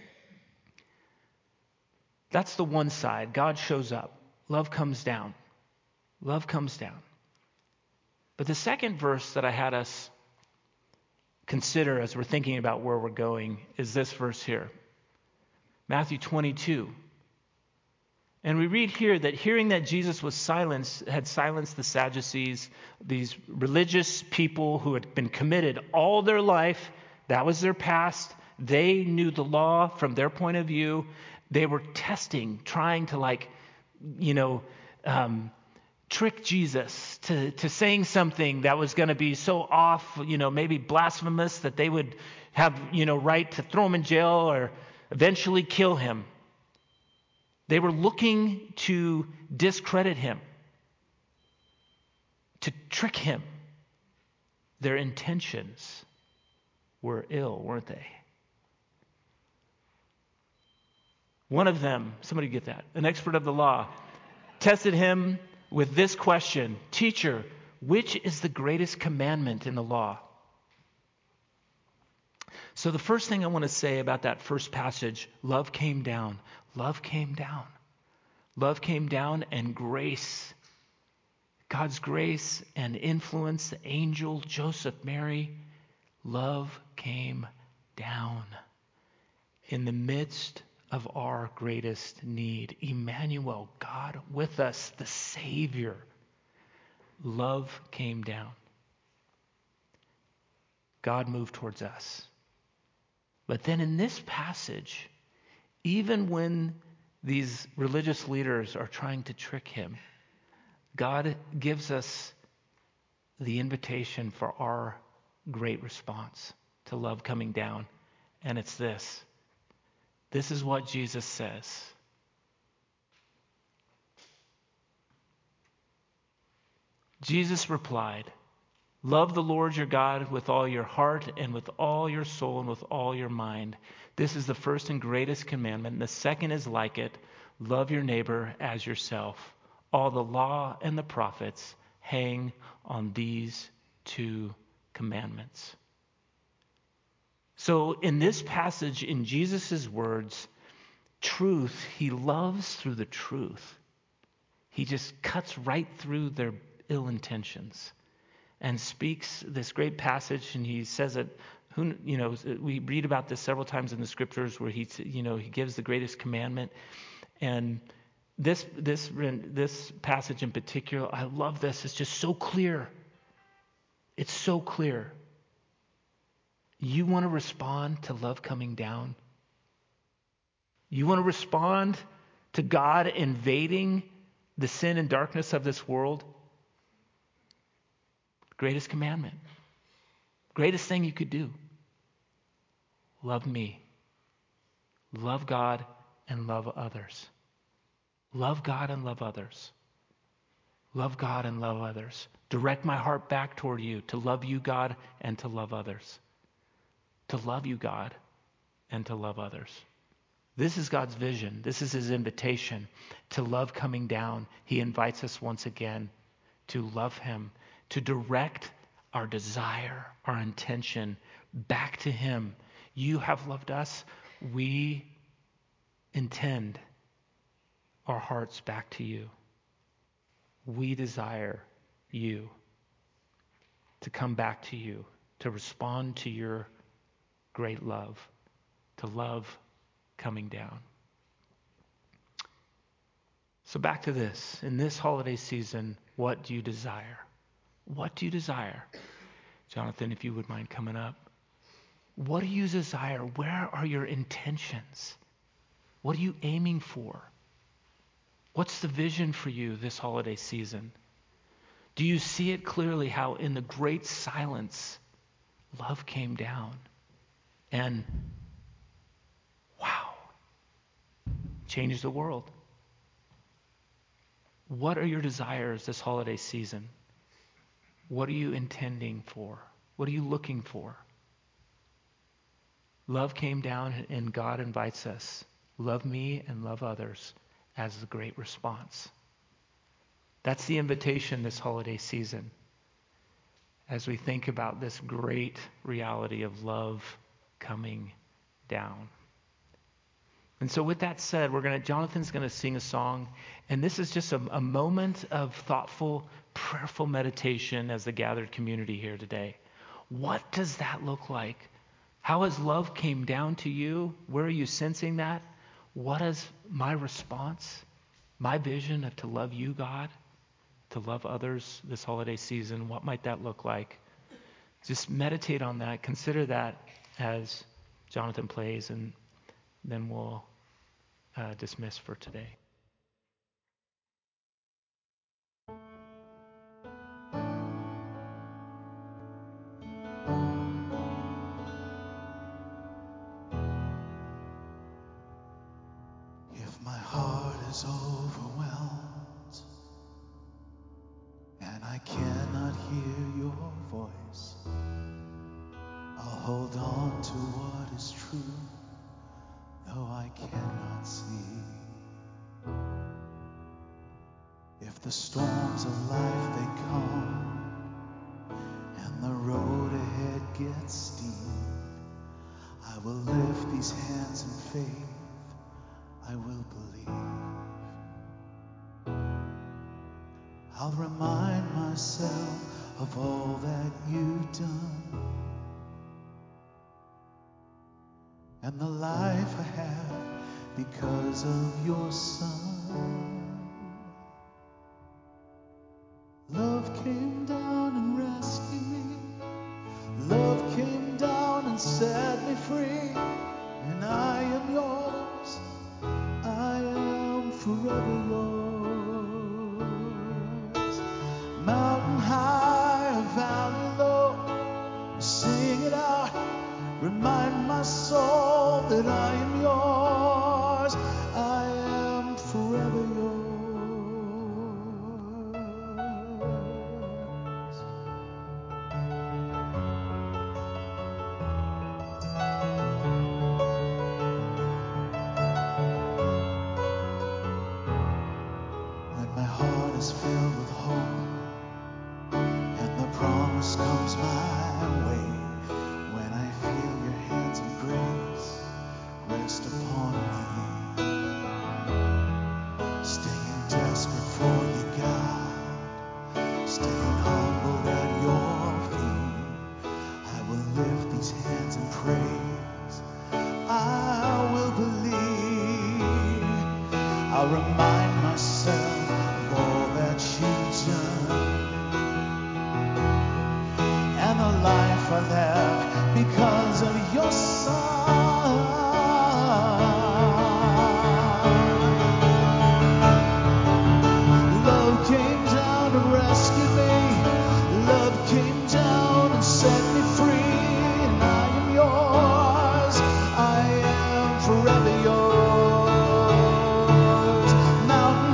That's the one side. God shows up. Love comes down. Love comes down. But the second verse that I had us consider as we're thinking about where we're going is this verse here. Matthew 22. And we read here that hearing that Jesus was had silenced the Sadducees, these religious people who had been committed all their life, that was their past. They knew the law from their point of view. They were testing, trying to trick Jesus to saying something that was going to be so off, maybe blasphemous that they would have, right to throw him in jail or eventually kill him. They were looking to discredit him, to trick him. Their intentions were ill, weren't they? One of them, somebody get that, an expert of the law, tested him with this question, Teacher, which is the greatest commandment in the law? So the first thing I want to say about that first passage, love came down. Love came down. Love came down and grace, God's grace and influence, the angel, Joseph, Mary, love came down in the midst of our greatest need. Emmanuel, God with us, the Savior. Love came down. God moved towards us. But then in this passage, even when these religious leaders are trying to trick him, God gives us the invitation for our great response to love coming down. And it's this. This is what Jesus says. Jesus replied, Love the Lord your God with all your heart and with all your soul and with all your mind. This is the first and greatest commandment. And the second is like it. Love your neighbor as yourself. All the law and the prophets hang on these two commandments. So in this passage, in Jesus' words, truth, he loves through the truth. He just cuts right through their ill intentions and speaks this great passage, and he says it. We read about this several times in the scriptures where he gives the greatest commandment, and this passage in particular, I love this. It's just so clear. It's so clear. You want to respond to love coming down? You want to respond to God invading the sin and darkness of this world? Greatest commandment. Greatest thing you could do. Love me. Love God and love others. Love God and love others. Love God and love others. Direct my heart back toward you to love you, God, and to love others. To love you, God, and to love others. This is God's vision. This is his invitation to love coming down. He invites us once again to love him, to direct our desire, our intention back to him. You have loved us. We intend our hearts back to you. We desire you to come back to you, to respond to your great love, to love coming down. So back to this. In this holiday season, what do you desire? What do you desire? Jonathan, if you would mind coming up. What do you desire? Where are your intentions? What are you aiming for? What's the vision for you this holiday season? Do you see it clearly how in the great silence, love came down and, wow, changed the world? What are your desires this holiday season? What are you intending for? What are you looking for? Love came down and God invites us. Love me and love others as the great response. That's the invitation this holiday season as we think about this great reality of love coming down. And so with that said, Jonathan's going to sing a song, and this is just a moment of thoughtful, prayerful meditation as the gathered community here today. What does that look like? How has love came down to you? Where are you sensing that? What is my response, my vision of to love you, God, to love others this holiday season? What might that look like? Just meditate on that. Consider that as Jonathan plays, and then we'll dismiss for today. If my heart is overwhelmed and I cannot hear your voice, I'll hold on to what is true, though I cannot see. If the storms of life they come and the road ahead gets steep, I will lift these hands in faith, I will believe. I'll remind myself of all that you've done and the life I have because of your Son. Love came down and rescued me. Love came down and set me free. And I am yours. I am forever yours. Mountain high, valley low, sing it out. Remind my soul that I am yours. I am forever yours. When my heart is filled with hope and the promise comes my way, when I feel your hands of grace rest upon me, staying desperate for you, God, staying humble at your feet, I will lift these hands in praise. I will believe. I'll remind myself of all that you've done and the life I have because of your Son. Love came down and rescued me. Love came down and set me free. And I am yours. I am forever yours. Mountain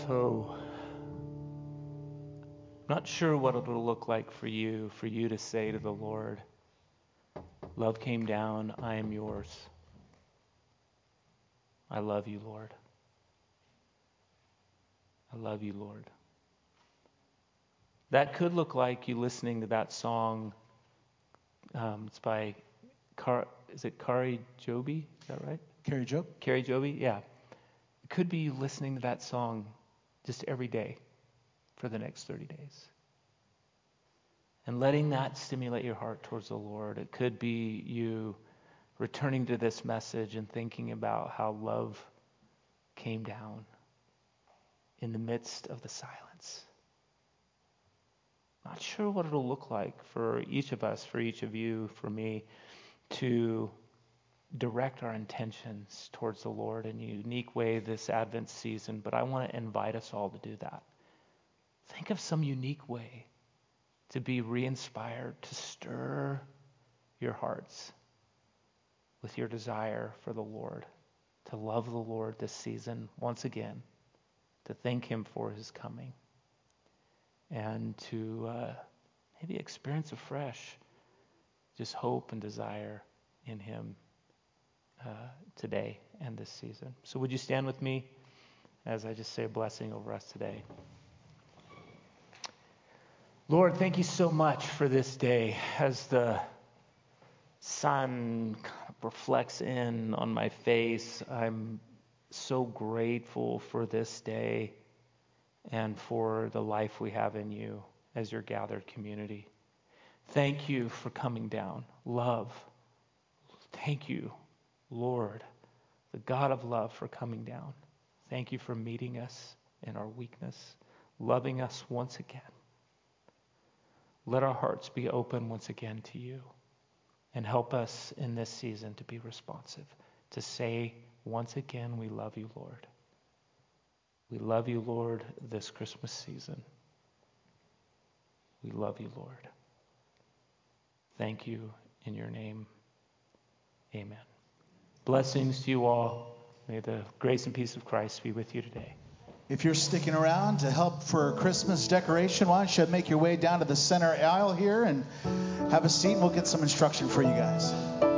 So, not sure what it'll look like for you to say to the Lord, love came down, I am yours. I love you, Lord. I love you, Lord. That could look like you listening to that song. It's by, is it Kari Joby? Is that right? Carrie Job? Kari Joby, yeah. It could be you listening to that song just every day for the next 30 days. And letting that stimulate your heart towards the Lord. It could be you returning to this message and thinking about how love came down in the midst of the silence. Not sure what it'll look like for each of us, for each of you, for me, to direct our intentions towards the Lord in a unique way this Advent season, but I want to invite us all to do that. Think of some unique way to be re-inspired, to stir your hearts with your desire for the Lord, to love the Lord this season once again, to thank Him for His coming, and to maybe experience afresh just hope and desire in Him today and this season. So would you stand with me as I just say a blessing over us today? Lord, thank you so much for this day. As the sun kind of reflects in on my face, I'm so grateful for this day and for the life we have in you as your gathered community. Thank you for coming down. Love. Thank you, Lord, the God of love, for coming down. Thank you for meeting us in our weakness, loving us once again. Let our hearts be open once again to you, and help us in this season to be responsive, to say once again, we love you, Lord. We love you, Lord, this Christmas season. We love you, Lord. Thank you in your name. Amen. Blessings to you all. May the grace and peace of Christ be with you today. If you're sticking around to help for Christmas decoration, why don't you make your way down to the center aisle here and have a seat, and we'll get some instruction for you guys.